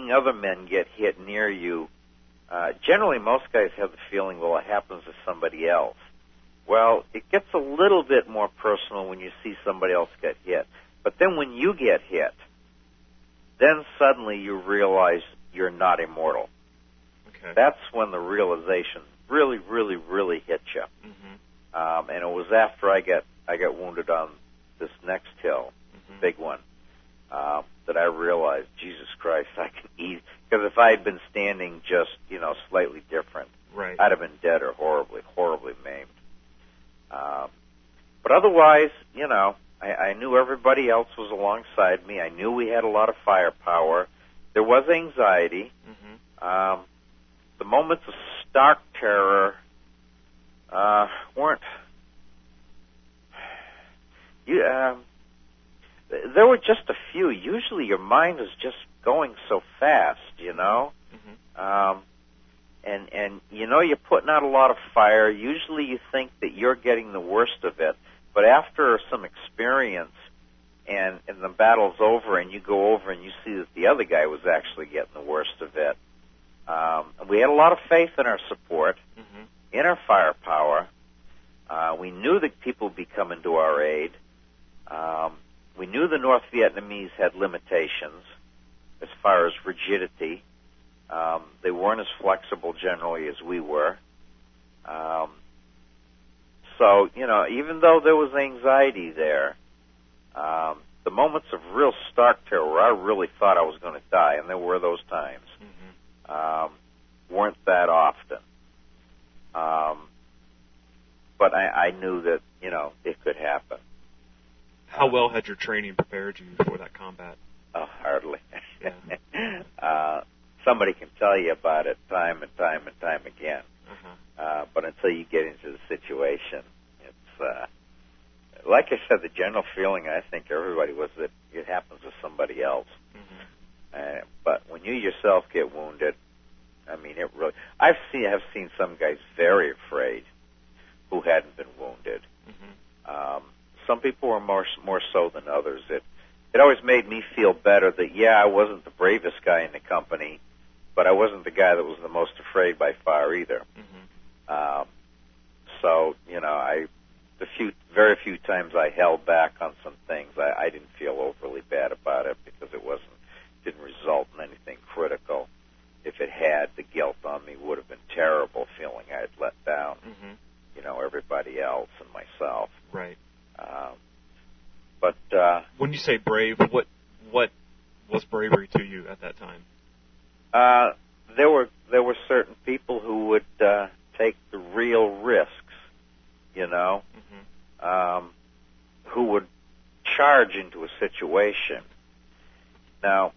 seeing other men get hit near you, generally most guys have the feeling, well, it happens to somebody else. Well, it gets a little bit more personal when you see somebody else get hit. But then when you get hit, then suddenly you realize you're not immortal. Okay. That's when the realization really, really, really hit you. Mm-hmm. And it was after I got wounded on this next hill, Mm-hmm. big one, that I realized, Jesus Christ, I can eat. Because if I had been standing just, slightly different, Right. I'd have been dead or horribly, horribly maimed. But otherwise, I knew everybody else was alongside me. I knew we had a lot of firepower. There was anxiety. Mm-hmm. The moments of stark terror weren't. There were just a few. Usually, your mind is just going so fast, Mm-hmm. And you're putting out a lot of fire. Usually, you think that you're getting the worst of it, but after some experience and the battle's over, and you go over and you see that the other guy was actually getting the worst of it. We had a lot of faith in our support, Mm-hmm. in our firepower. We knew that people would be coming to our aid. We knew the North Vietnamese had limitations as far as rigidity. They weren't as flexible generally as we were. So, even though there was anxiety there, the moments of real stark terror where I really thought I was going to die, and there were those times, Mm-hmm. weren't that often. But I knew that, it could happen. How well had your training prepared you for that combat? Oh, hardly. Yeah. Somebody can tell you about it time and time and time again. Uh-huh. But until you get into the situation, it's, like I said, the general feeling, I think everybody, was that it happens to somebody else. Mm-hmm. But when you yourself get wounded, I mean, it really, I've seen some guys very afraid who hadn't been wounded. Mm-hmm. Some people were more so than others. It always made me feel better that, I wasn't the bravest guy in the company, but I wasn't the guy that was the most afraid by far either. Mm-hmm. So, the very few times I held back on some things, I didn't feel overly bad about it because didn't result in anything critical. If it had, the guilt on me would have been terrible, feeling I had let down, Mm-hmm. everybody else and myself. Right. But when you say brave, what was bravery to you at that time? there were certain people who would take the real risks, Mm-hmm. who would charge into a situation. Now,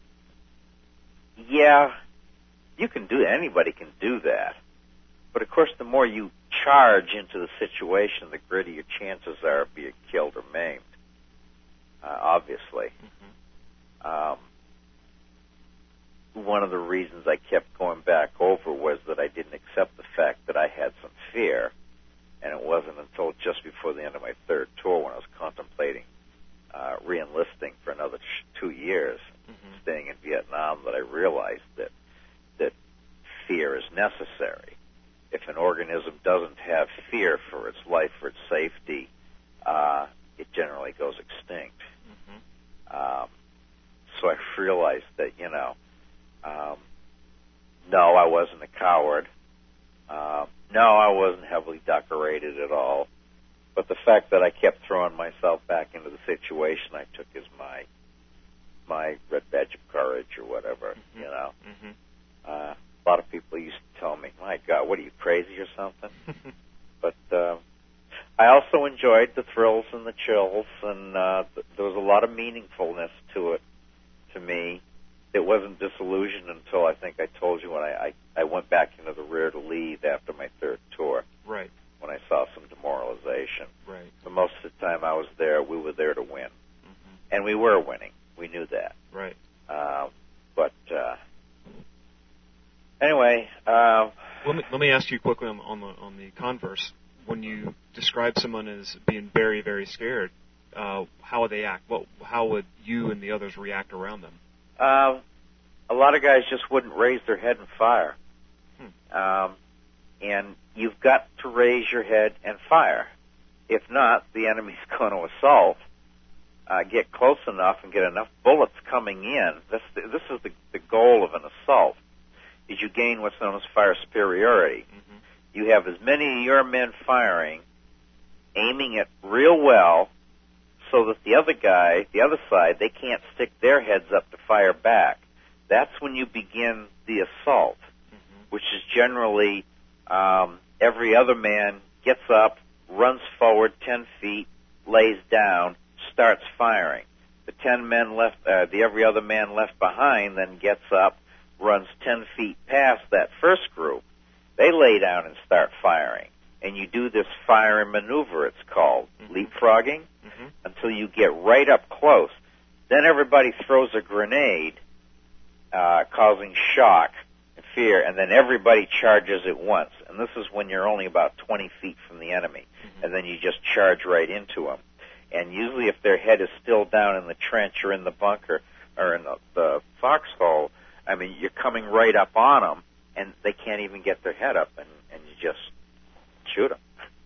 anybody can do that. But of course, the more you charge into the situation, the greater your chances are of being killed or maimed, obviously. Mm-hmm. One of the reasons I kept going back over was that I didn't accept the fact that I had some fear, and it wasn't until just before the end of my third tour when I was contemplating re-enlisting for another 2 years, Mm-hmm. staying in Vietnam, that I realized that fear is necessary. If an organism doesn't have fear for its life or its safety, it generally goes extinct. Mm-hmm. So I realized that, no, I wasn't a coward. No, I wasn't heavily decorated at all. But the fact that I kept throwing myself back into the situation I took as my red badge of courage or whatever, Mm-hmm. Mm-hmm. A lot of people used to tell me, my God, what are you, crazy or something? But I also enjoyed the thrills and the chills, and there was a lot of meaningfulness to it, to me. It wasn't disillusioned until I think I told you when I went back into the rear to leave after my third tour. Right. When I saw some demoralization. Right. But most of the time I was there, we were there to win. Mm-hmm. And we were winning. We knew that. Right. But anyway. Let me ask you quickly on the converse. When you describe someone as being very, very scared, how would they act? How would you and the others react around them? a lot of guys just wouldn't raise their head and fire. And you've got to raise your head and fire. If not, the enemy's going to assault, get close enough and get enough bullets coming in. This is the goal of an assault, is you gain what's known as fire superiority. Mm-hmm. You have as many of your men firing, aiming it real well, so that the other guy, the other side, they can't stick their heads up to fire back. That's when you begin the assault, which is generally every other man gets up, runs forward 10 feet, lays down, starts firing. The 10 men left, every other man left behind then gets up, runs 10 feet past that first group. They lay down and start firing. And you do this firing maneuver, it's called, leapfrogging, until you get right up close. Then everybody throws a grenade, causing shock and fear, and then everybody charges at once. And this is when you're only about 20 feet from the enemy. And then you just charge right into them. And usually if their head is still down in the trench or in the bunker or in the foxhole, I mean, you're coming right up on them, and they can't even get their head up, and you just shoot them.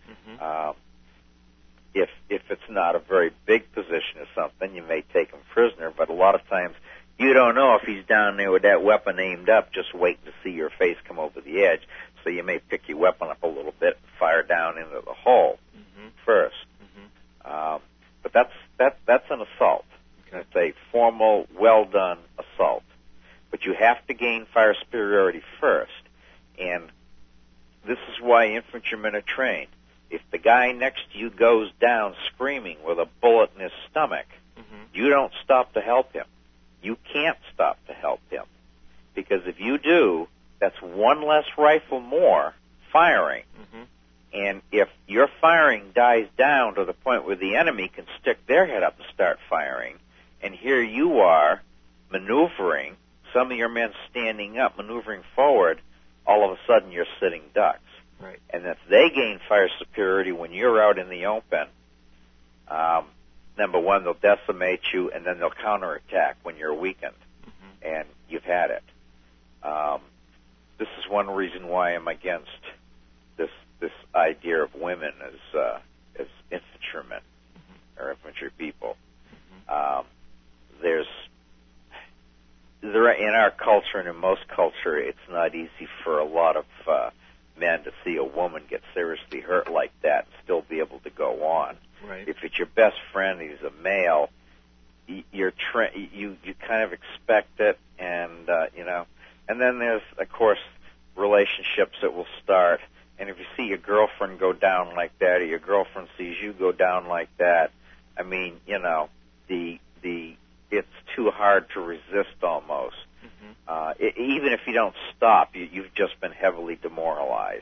If it's not a very big position or something, you may take him prisoner, but a lot of times you don't know if he's down there with that weapon aimed up, just waiting to see your face come over the edge. So you may pick your weapon up a little bit and fire down into the hole first. But that's an assault. Okay. It's a formal, well-done assault. But you have to gain fire superiority first. And this is why infantrymen are trained. If the guy next to you goes down screaming with a bullet in his stomach, you don't stop to help him. You can't stop to help him. Because if you do, that's one less rifle more firing. And if your firing dies down to the point where the enemy can stick their head up and start firing, and here you are maneuvering, some of your men standing up, maneuvering forward, all of a sudden you're sitting ducks. Right. And if they gain fire superiority when you're out in the open, number one, they'll decimate you, and then they'll counterattack when you're weakened, and you've had it. This is one reason why I'm against this idea of women as infantrymen or infantry people. In our culture and in most culture, it's not easy for a lot of men to see a woman get seriously hurt like that and still be able to go on. Right. If it's your best friend, he's a male, you kind of expect it, and and then there's of course relationships that will start. And if you see your girlfriend go down like that, or your girlfriend sees you go down like that, I mean, it's too hard to resist almost. Even if you don't stop, you've just been heavily demoralized.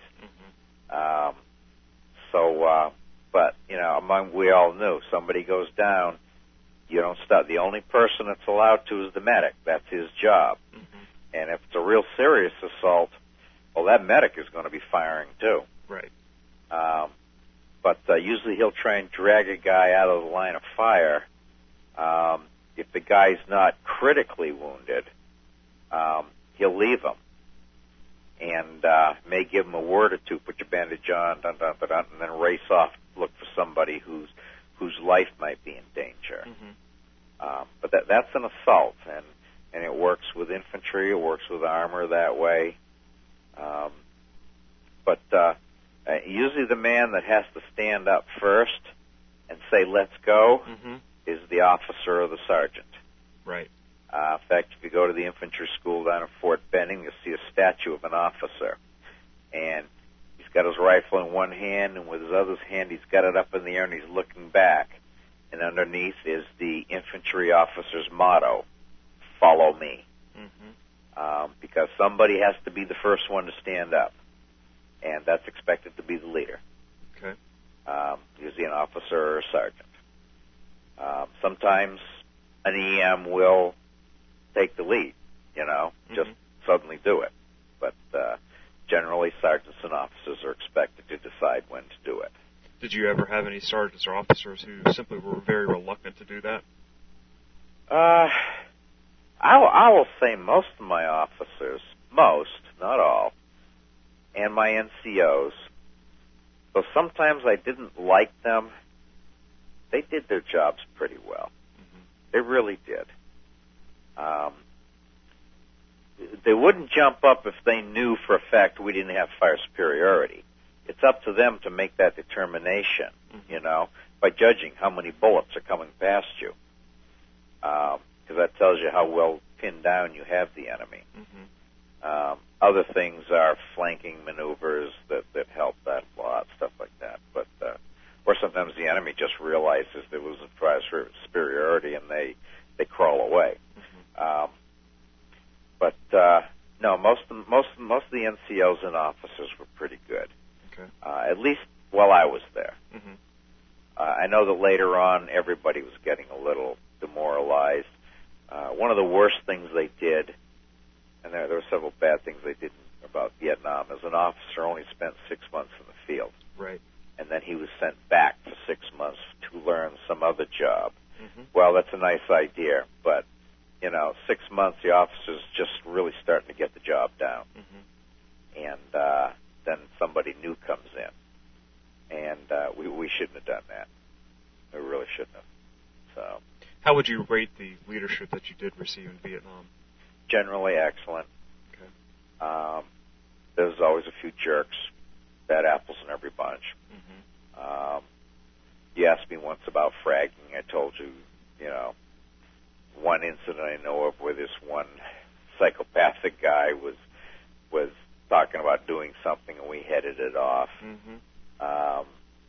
But we all knew somebody goes down, you don't stop. The only person that's allowed to is the medic. That's his job. And if it's a real serious assault, well, that medic is going to be firing too. Right. But usually he'll try and drag a guy out of the line of fire. If the guy's not critically wounded, he'll leave him and may give him a word or two, put your bandage on, and then race off, look for somebody whose life might be in danger. But that's an assault, and it works with infantry, it works with armor that way. But usually the man that has to stand up first and say, let's go, is the officer or the sergeant. Right. In fact, if you go to the infantry school down at Fort Benning, you'll see a statue of an officer. And he's got his rifle in one hand, and with his other hand, he's got it up in the air, and he's looking back. And underneath is the infantry officer's motto, follow me. Because somebody has to be the first one to stand up. And that's expected to be the leader. Okay. Usually an officer or a sergeant. Sometimes an EM will take the lead, just suddenly do it. But generally sergeants and officers are expected to decide when to do it. Did you ever have any sergeants or officers who simply were very reluctant to do that? I will say most of my officers, most, not all, and my NCOs, though sometimes I didn't like them, they did their jobs pretty well. Mm-hmm. They really did. They wouldn't jump up if they knew for a fact we didn't have fire superiority. It's up to them to make that determination, mm-hmm. you know, by judging how many bullets are coming past you. Because that tells you how well pinned down you have the enemy. Mm-hmm. Other things are flanking maneuvers that help that a lot, stuff like that. But or sometimes the enemy just realizes there was a fire superiority and they crawl away. Mm-hmm. But no, most of the NCOs and officers were pretty good. Okay. At least while I was there. Mm-hmm. I know that later on everybody was getting a little demoralized. One of the worst things they did, and there were several bad things they did about Vietnam, is an officer only spent 6 months in the field. Right. And then he was sent back for 6 months to learn some other job. Mm-hmm. Well, that's a nice idea, but, 6 months the officer's just really starting to get the job down. Mm-hmm. And then somebody new comes in. And we shouldn't have done that. We really shouldn't have. So, how would you rate the leadership that you did receive in Vietnam? Generally excellent. Okay. There's always a few jerks, bad apples in every bunch. Mm-hmm. You asked me once about fragging. I told you, one incident I know of where this one psychopathic guy was talking about doing something and we headed it off. Mm-hmm.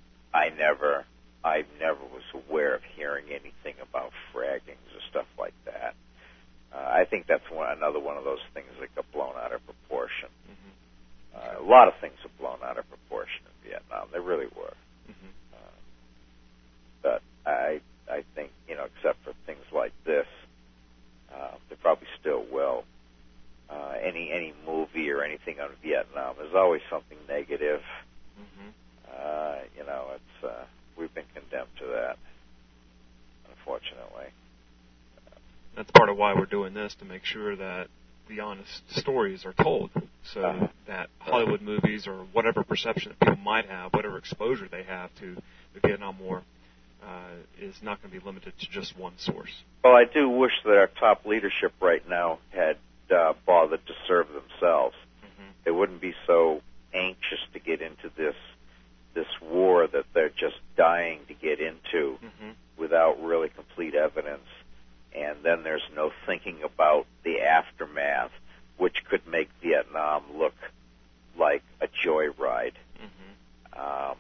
I never was aware of hearing anything about fraggings or stuff like that. I think that's another one of those things that got blown out of proportion. Mm-hmm. A lot of things were blown out of proportion in Vietnam. They really were. Mm-hmm. But I think, except for things like this, they probably still will. Any movie or anything on Vietnam, there's always something negative. Mm-hmm. We've been condemned to that, unfortunately. That's part of why we're doing this, to make sure that the honest stories are told, so that Hollywood movies or whatever perception that people might have, whatever exposure they have to the Vietnam War, is not going to be limited to just one source. Well, I do wish that our top leadership right now had bothered to serve themselves. Mm-hmm. They wouldn't be so anxious to get into this war that they're just dying to get into mm-hmm. without really complete evidence. And then there's no thinking about the aftermath, which could make Vietnam look like a joyride. Mm-hmm.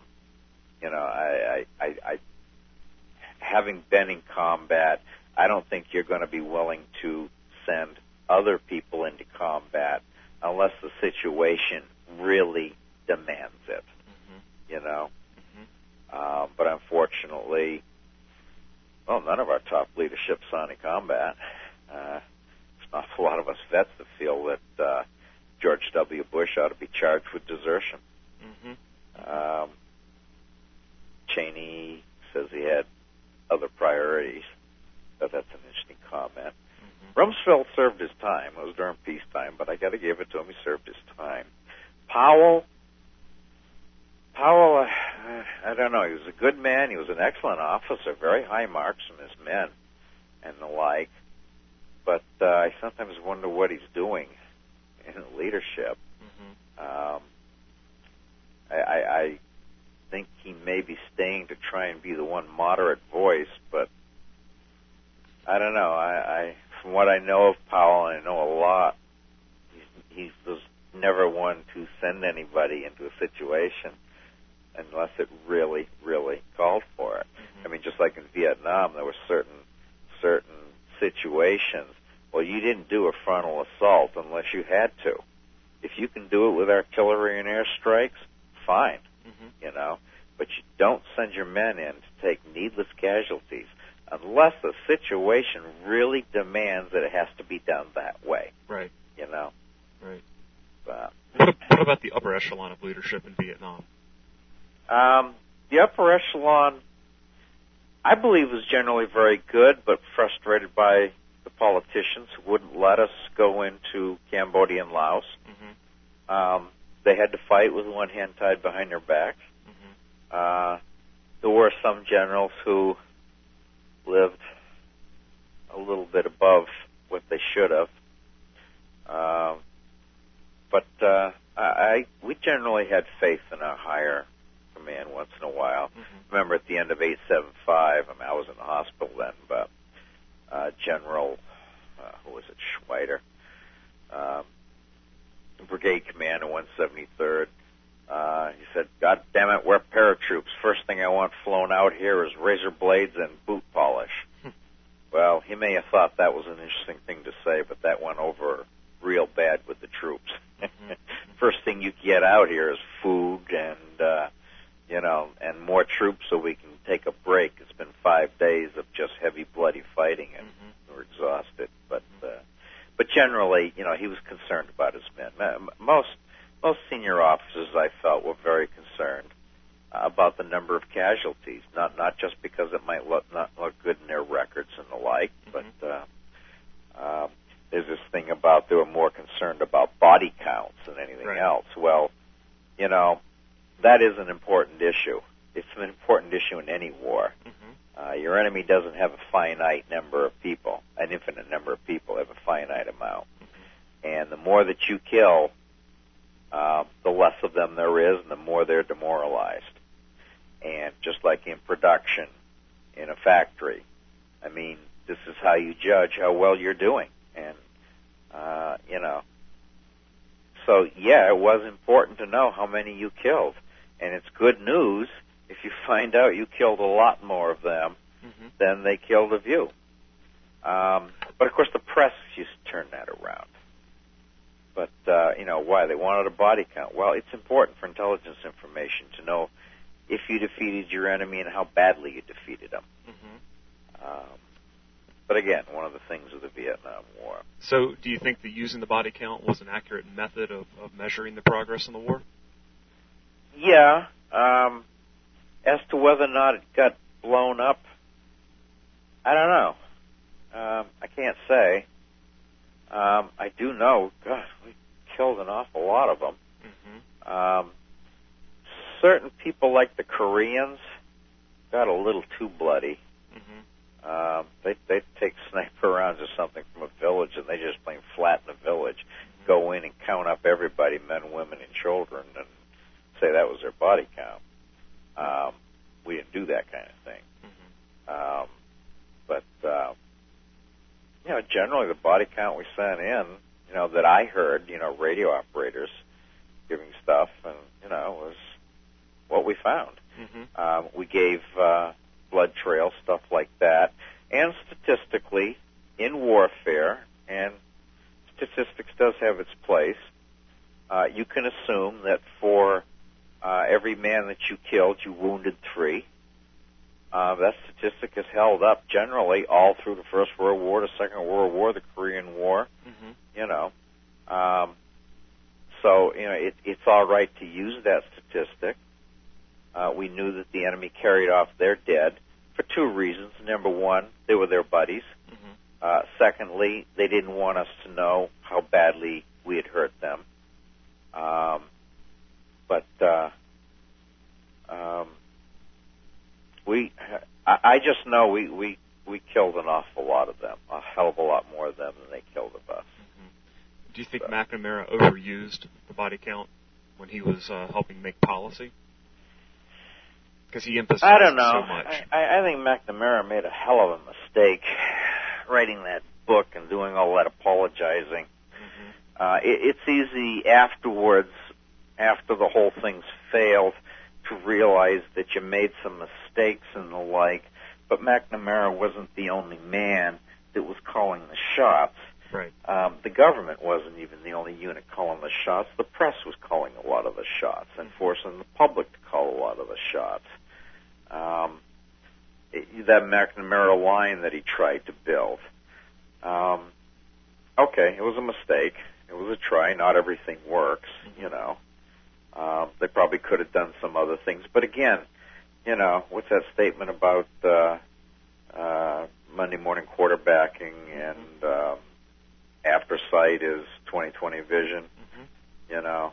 I having been in combat, I don't think you're going to be willing to send other people into combat unless the situation really demands it. Mm-hmm. Mm-hmm. But unfortunately, none of our top leadership saw any combat. There's an awful lot of us vets that feel that George W. Bush ought to be charged with desertion. Mm-hmm. Cheney says he had other priorities, but that's an interesting comment. Mm-hmm. Rumsfeld served his time. It was during peacetime, but I got to give it to him. He served his time. Powell, I don't know. He was a good man. He was an excellent officer, very high marks from his men and the like. But I sometimes wonder what he's doing in leadership. Mm-hmm. I think he may be staying to try and be the one moderate voice, but I don't know. I from what I know of Powell, and I know a lot, he was never one to send anybody into a situation unless it really, really called for it. Mm-hmm. I mean, just like in Vietnam, there were certain situations. Well, you didn't do a frontal assault unless you had to. If you can do it with artillery and airstrikes, fine. Mm-hmm. But you don't send your men in to take needless casualties unless the situation really demands that it has to be done that way. Right. Right. What about the upper echelon of leadership in Vietnam? The upper echelon, I believe, was generally very good, but frustrated by the politicians who wouldn't let us go into Cambodia and Laos. Mm-hmm. They had to fight with one hand tied behind their backs. Mm-hmm. There were some generals who lived a little bit above what they should have. But we generally had faith in our higher command once in a while. Mm-hmm. Remember at the end of 875, I was in the hospital then, but General, who was it, Schweider, brigade commander, 173rd, he said, "God damn it, we're paratroops. First thing I want flown out here is razor blades and boot polish." Well, he may have thought that was an interesting thing to say, but that went over real bad with the troops. Mm-hmm. First thing you get out here is food and, and more troops so we can take a break. It's been 5 days of just heavy, bloody fighting, and we're exhausted. But generally, he was concerned about his men. Most senior officers, I felt, were very concerned about the number of casualties, not just because it might not look good in their records and the like, but there's this thing about they were more concerned about body counts than anything else. Well, that is an important issue. It's an important issue in any war. Mm-hmm. Your enemy doesn't have a finite number of people, an infinite number of people, have a finite amount. Mm-hmm. And the more that you kill, the less of them there is, and the more they're demoralized. And just like in production, in a factory, this is how you judge how well you're doing. And, So, yeah, it was important to know how many you killed. And it's good news if you find out you killed a lot more of them than they killed of you. But, of course, the press used to turn that around. But, why? They wanted a body count. Well, it's important for intelligence information to know if you defeated your enemy and how badly you defeated them. Mm-hmm. But again, one of the things of the Vietnam War. So do you think that using the body count was an accurate method of measuring the progress in the war? Yeah. As to whether or not it got blown up, I don't know. I can't say. I do know, gosh, we killed an awful lot of them. Mm-hmm. Certain people like the Koreans got a little too bloody. They take sniper rounds or something from a village, and they just plain flatten the village, go in and count up everybody, men, women, and children, and say that was their body count. We didn't do that kind of thing. But generally the body count we sent in, that I heard, radio operators giving stuff, and, was what we found. We gave blood trail, stuff like that. And statistically, in warfare, and statistics does have its place, you can assume that for every man that you killed, you wounded 3. That statistic has held up generally all through the First World War, the Second World War, the Korean War, So, it's all right to use that statistic. We knew that the enemy carried off their dead for 2 reasons. Number one, they were their buddies. Secondly, they didn't want us to know how badly we had hurt them. I just know we killed an awful lot of them, a hell of a lot more of them than they killed of us. Do you think McNamara overused the body count when he was helping make policy? Because he emphasized I don't know. So much. I think McNamara made a hell of a mistake writing that book and doing all that apologizing. It's easy afterwards, after the whole thing's failed, to realize that you made some mistakes and the like, but McNamara wasn't the only man that was calling the shots. Right. The government wasn't even the only unit calling the shots. The press was calling a lot of the shots and forcing the public to call a lot of the shots. That McNamara line that he tried to build. Okay, it was a mistake. It was a try. Not everything works, They probably could have done some other things. But again, what's that statement about Monday morning quarterbacking, and after sight is 20/20 vision. You know,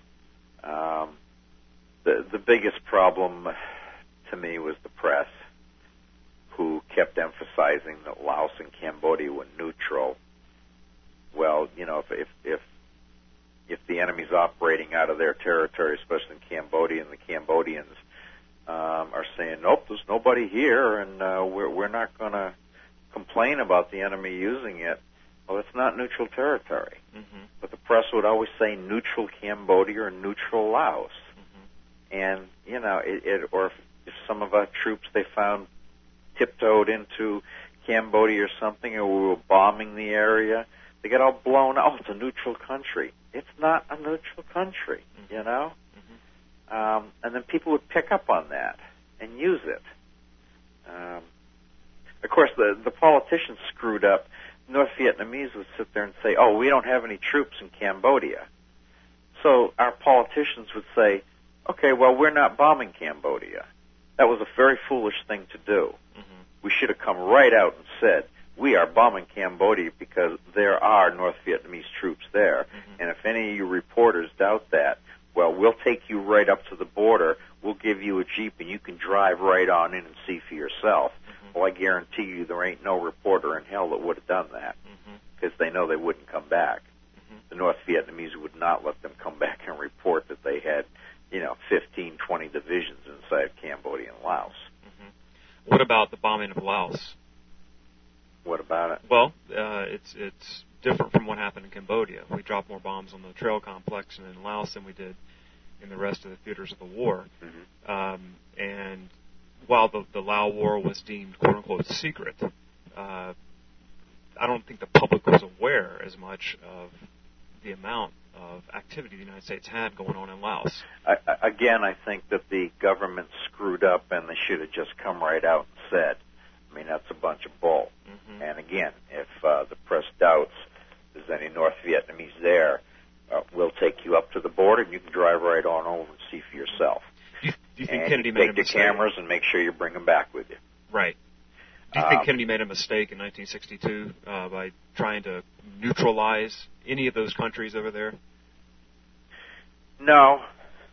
the biggest problem to me was the press, who kept emphasizing that Laos and Cambodia were neutral. Well, you know, if the enemy's operating out of their territory, especially in Cambodia, and the Cambodians are saying, nope, there's nobody here, and we're not going to complain about the enemy using it, well, it's not neutral territory. Mm-hmm. But the press would always say neutral Cambodia or neutral Laos. Mm-hmm. And, you know, or if some of our troops they found tiptoed into Cambodia or something, or we were bombing the area, they get all blown out. Oh, it's a neutral country. It's not a neutral country, mm-hmm. you know? Mm-hmm. And then people would pick up on that and use it. Of course, the politicians screwed up. North Vietnamese would sit there and say, oh, we don't have any troops in Cambodia. So our politicians would say, okay, well, we're not bombing Cambodia. That was a very foolish thing to do. Mm-hmm. We should have come right out and said, we are bombing Cambodia because there are North Vietnamese troops there. Mm-hmm. And if any of you reporters doubt that, well, we'll take you right up to the border. We'll give you a Jeep, and you can drive right on in and see for yourself. Mm-hmm. Well, I guarantee you there ain't no reporter in hell that would have done that, because they know they wouldn't come back. Mm-hmm. The North Vietnamese would not let them come back and report that they had, 15, 20 divisions inside Cambodia and Laos. Mm-hmm. What about the bombing of Laos? What about it? Well, it's different from what happened in Cambodia. We dropped more bombs on the trail complex in Laos than we did in the rest of the theaters of the war. Mm-hmm. And while the Lao War was deemed quote-unquote secret, I don't think the public was aware as much of the amount of activity the United States had going on in Laos. Again, I think that the government screwed up, and they should have just come right out and said, that's a bunch of bull. Mm-hmm. And again, if the press doubts there's any North Vietnamese there, we'll take you up to the border, and you can drive right on over and see for yourself. Do you think and Kennedy made a mistake? Take your cameras and make sure you bring them back with you. Right. Do you think Kennedy made a mistake in 1962 by trying to neutralize any of those countries over there? No.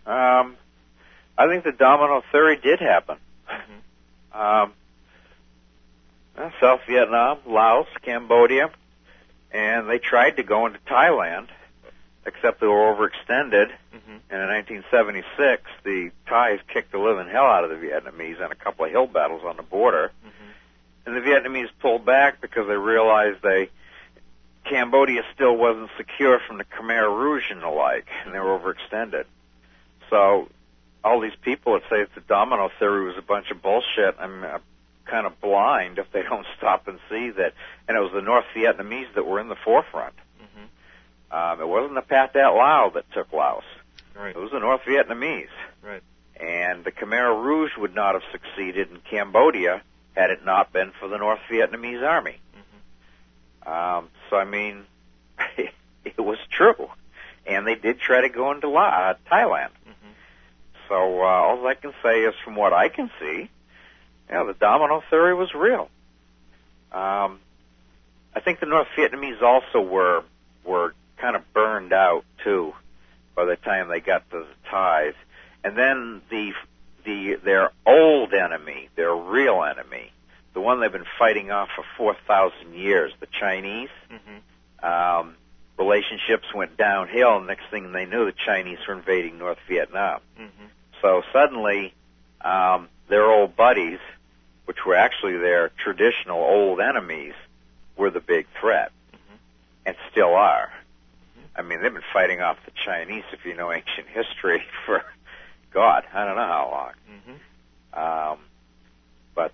I think the domino theory did happen. Mm-hmm. South Vietnam, Laos, Cambodia, and they tried to go into Thailand, except they were overextended. Mm-hmm. And in 1976, the Thais kicked the living hell out of the Vietnamese in a couple of hill battles on the border. Mm-hmm. And the Vietnamese pulled back because they realized Cambodia still wasn't secure from the Khmer Rouge and the like, and they were overextended. So all these people that say it's a domino theory was a bunch of bullshit. I'm kind of blind if they don't stop and see that. And it was the North Vietnamese that were in the forefront. Mm-hmm. It wasn't the Pathet Lao that took Laos. Right. It was the North Vietnamese. Right. And the Khmer Rouge would not have succeeded in Cambodia had it not been for the North Vietnamese army. Mm-hmm. So, it was true. And they did try to go into Thailand. Mm-hmm. So all I can say is from what I can see, the domino theory was real. I think the North Vietnamese also were kind of burned out, too, by the time they got to the Thais. And then their old enemy, their real enemy, the one they've been fighting off for 4,000 years, the Chinese, Mm-hmm. Relationships went downhill, and next thing they knew, the Chinese were invading North Vietnam. Mm-hmm. So suddenly, their old buddies, which were actually their traditional old enemies, were the big threat, Mm-hmm. and still are. Mm-hmm. They've been fighting off the Chinese, if you know ancient history, for, God, I don't know how long. Mm-hmm. But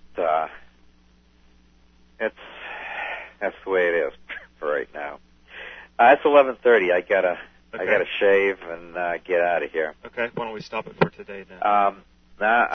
that's the way it is for right now. It's 11:30. I gotta shave and get out of here. Okay. Why don't we stop it for today then? Now